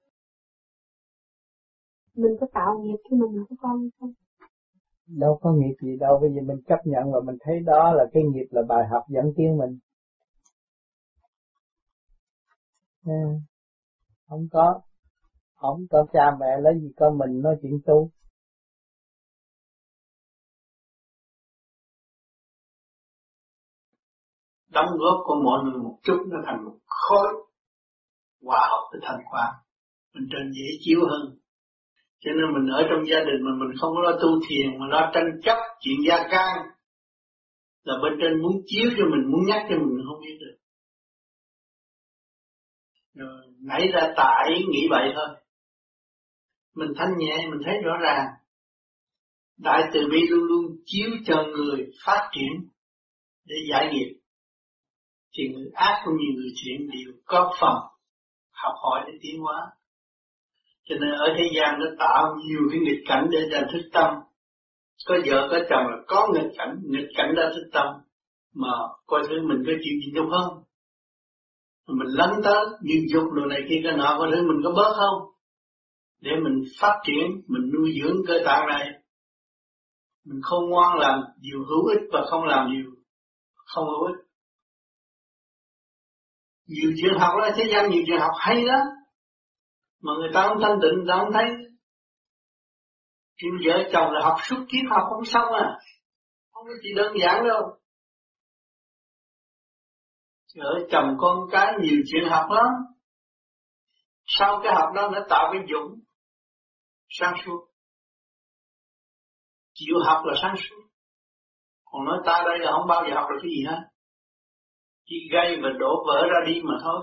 Mình có tạo nghiệp khi mà mình có con hay không? Đâu có nghiệp gì đâu, bây giờ mình chấp nhận và mình thấy đó là cái nghiệp, là bài học dẫn tiến mình. À, không có, không có cha mẹ lấy gì có mình nói chuyện tu. đóng góp của mọi người một chút nó thành một khối hòa hợp với thanh quan, mình trên dễ chiếu hơn. Cho nên mình ở trong gia đình mà mình không có lo tu thiền mà lo tranh chấp chuyện gia can là bên trên muốn chiếu cho mình, muốn nhắc cho mình không biết được. Rồi nảy ra tại nghĩ vậy thôi. Mình thanh nhẹ, mình thấy rõ ràng. Đại từ bi luôn luôn chiếu cho người phát triển để giải nghiệp. Thì người ác cũng như người thiện đều có phần học hỏi để tiến hóa. Cho nên ở thế gian nó tạo nhiều cái nghịch cảnh để ra thức tâm. Có vợ có chồng là có nghịch cảnh, nghịch cảnh ra thức tâm. Mà coi thứ mình có chịu gì nhục không? Mình lấn tới, như dục đồ này kia cái nọ, coi thứ mình có bớt không? Để mình phát triển, mình nuôi dưỡng cơ tạng này. Mình không ngoan làm điều hữu ích và không làm điều không hữu ích. Nhiều chuyện học là thế gian, nhiều chuyện học hay lắm. Mà người ta không thanh tịnh, người ta không thấy. Chuyện vợ chồng là học suốt kiếp học không xong à. Không có chỉ đơn giản đâu. Ở chồng con cái nhiều chuyện học lắm. Sau cái học đó nó tạo cái dũng sáng suốt. Chịu học là sáng suốt. Còn nói ta đây là không bao giờ học được cái gì hết. Chỉ gây và đổ vỡ ra đi mà thôi.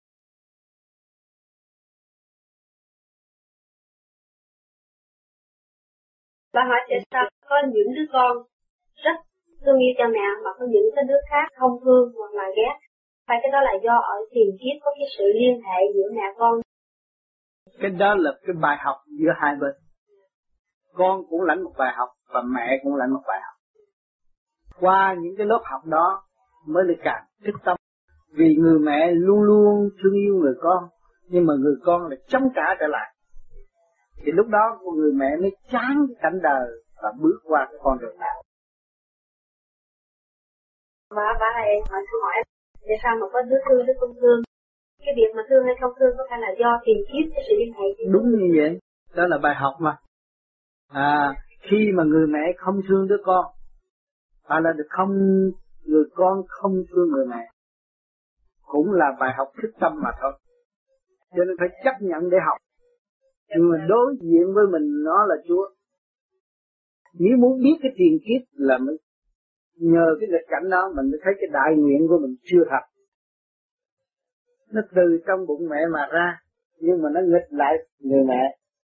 Bà hỏi tại sao có những đứa con rất thương yêu cha mẹ mà có những cái đứa khác không thương hoặc là ghét? Phải cái đó là do ở tiền kiếp có cái sự liên hệ giữa mẹ con. Cái đó là cái bài học giữa hai bên. Con cũng lãnh một bài học và mẹ cũng lãnh một bài học. Qua những cái lớp học đó mới được càng thức tâm. Vì người mẹ luôn luôn thương yêu người con, nhưng mà người con lại chống trả trở lại. Thì lúc đó người mẹ mới chán cái cảnh đời và bước qua cái con đường nào. Và bà là em hỏi câu hỏi tại sao mà có đứa thương đứa không thương? Cái việc mà thương hay không thương có phải là do tiền kiếp cái sự liên hệ? Đúng như vậy, đó là bài học mà. À, khi mà người mẹ không thương đứa con, phải là được không người con không thương người mẹ, cũng là bài học thức tâm mà thôi. Cho nên phải chấp nhận để học. Nhưng mà đối diện với mình nó là Chúa. Nếu muốn biết cái tiền kiếp là mới nhờ cái nghịch cảnh đó mình mới thấy cái đại nguyện của mình chưa thật. Nó từ trong bụng mẹ mà ra, nhưng mà nó nghịch lại người mẹ.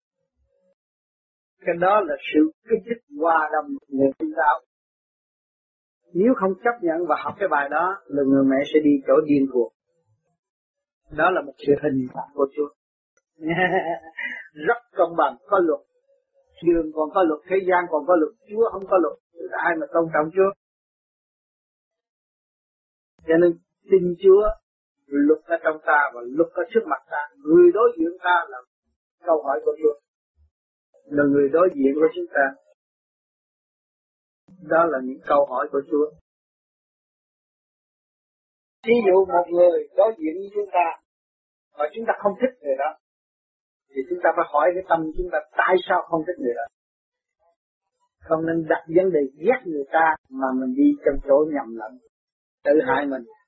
Cái đó là sự kích thích hòa đồng người chúng ta. Nếu không chấp nhận và học cái bài đó là người mẹ sẽ đi chỗ điên cuồng. Đó là một sự hình phạt của Chúa. Rất công bằng, có luật. Trường còn có luật, thế gian còn có luật, Chúa không có luật. Ai mà tôn trọng Chúa? Cho nên tin Chúa, luật ở trong ta và luật ở trước mặt ta. Người đối diện ta là câu hỏi của Chúa. Là người đối diện của chúng ta. Đó là những câu hỏi của Chúa. Ví dụ một người đối diện với chúng ta mà chúng ta không thích người đó, thì chúng ta phải hỏi cái tâm chúng ta tại sao không thích người đó. Không nên đặt vấn đề ghét người ta mà mình đi trong chỗ nhầm lẫn, tự hại mình.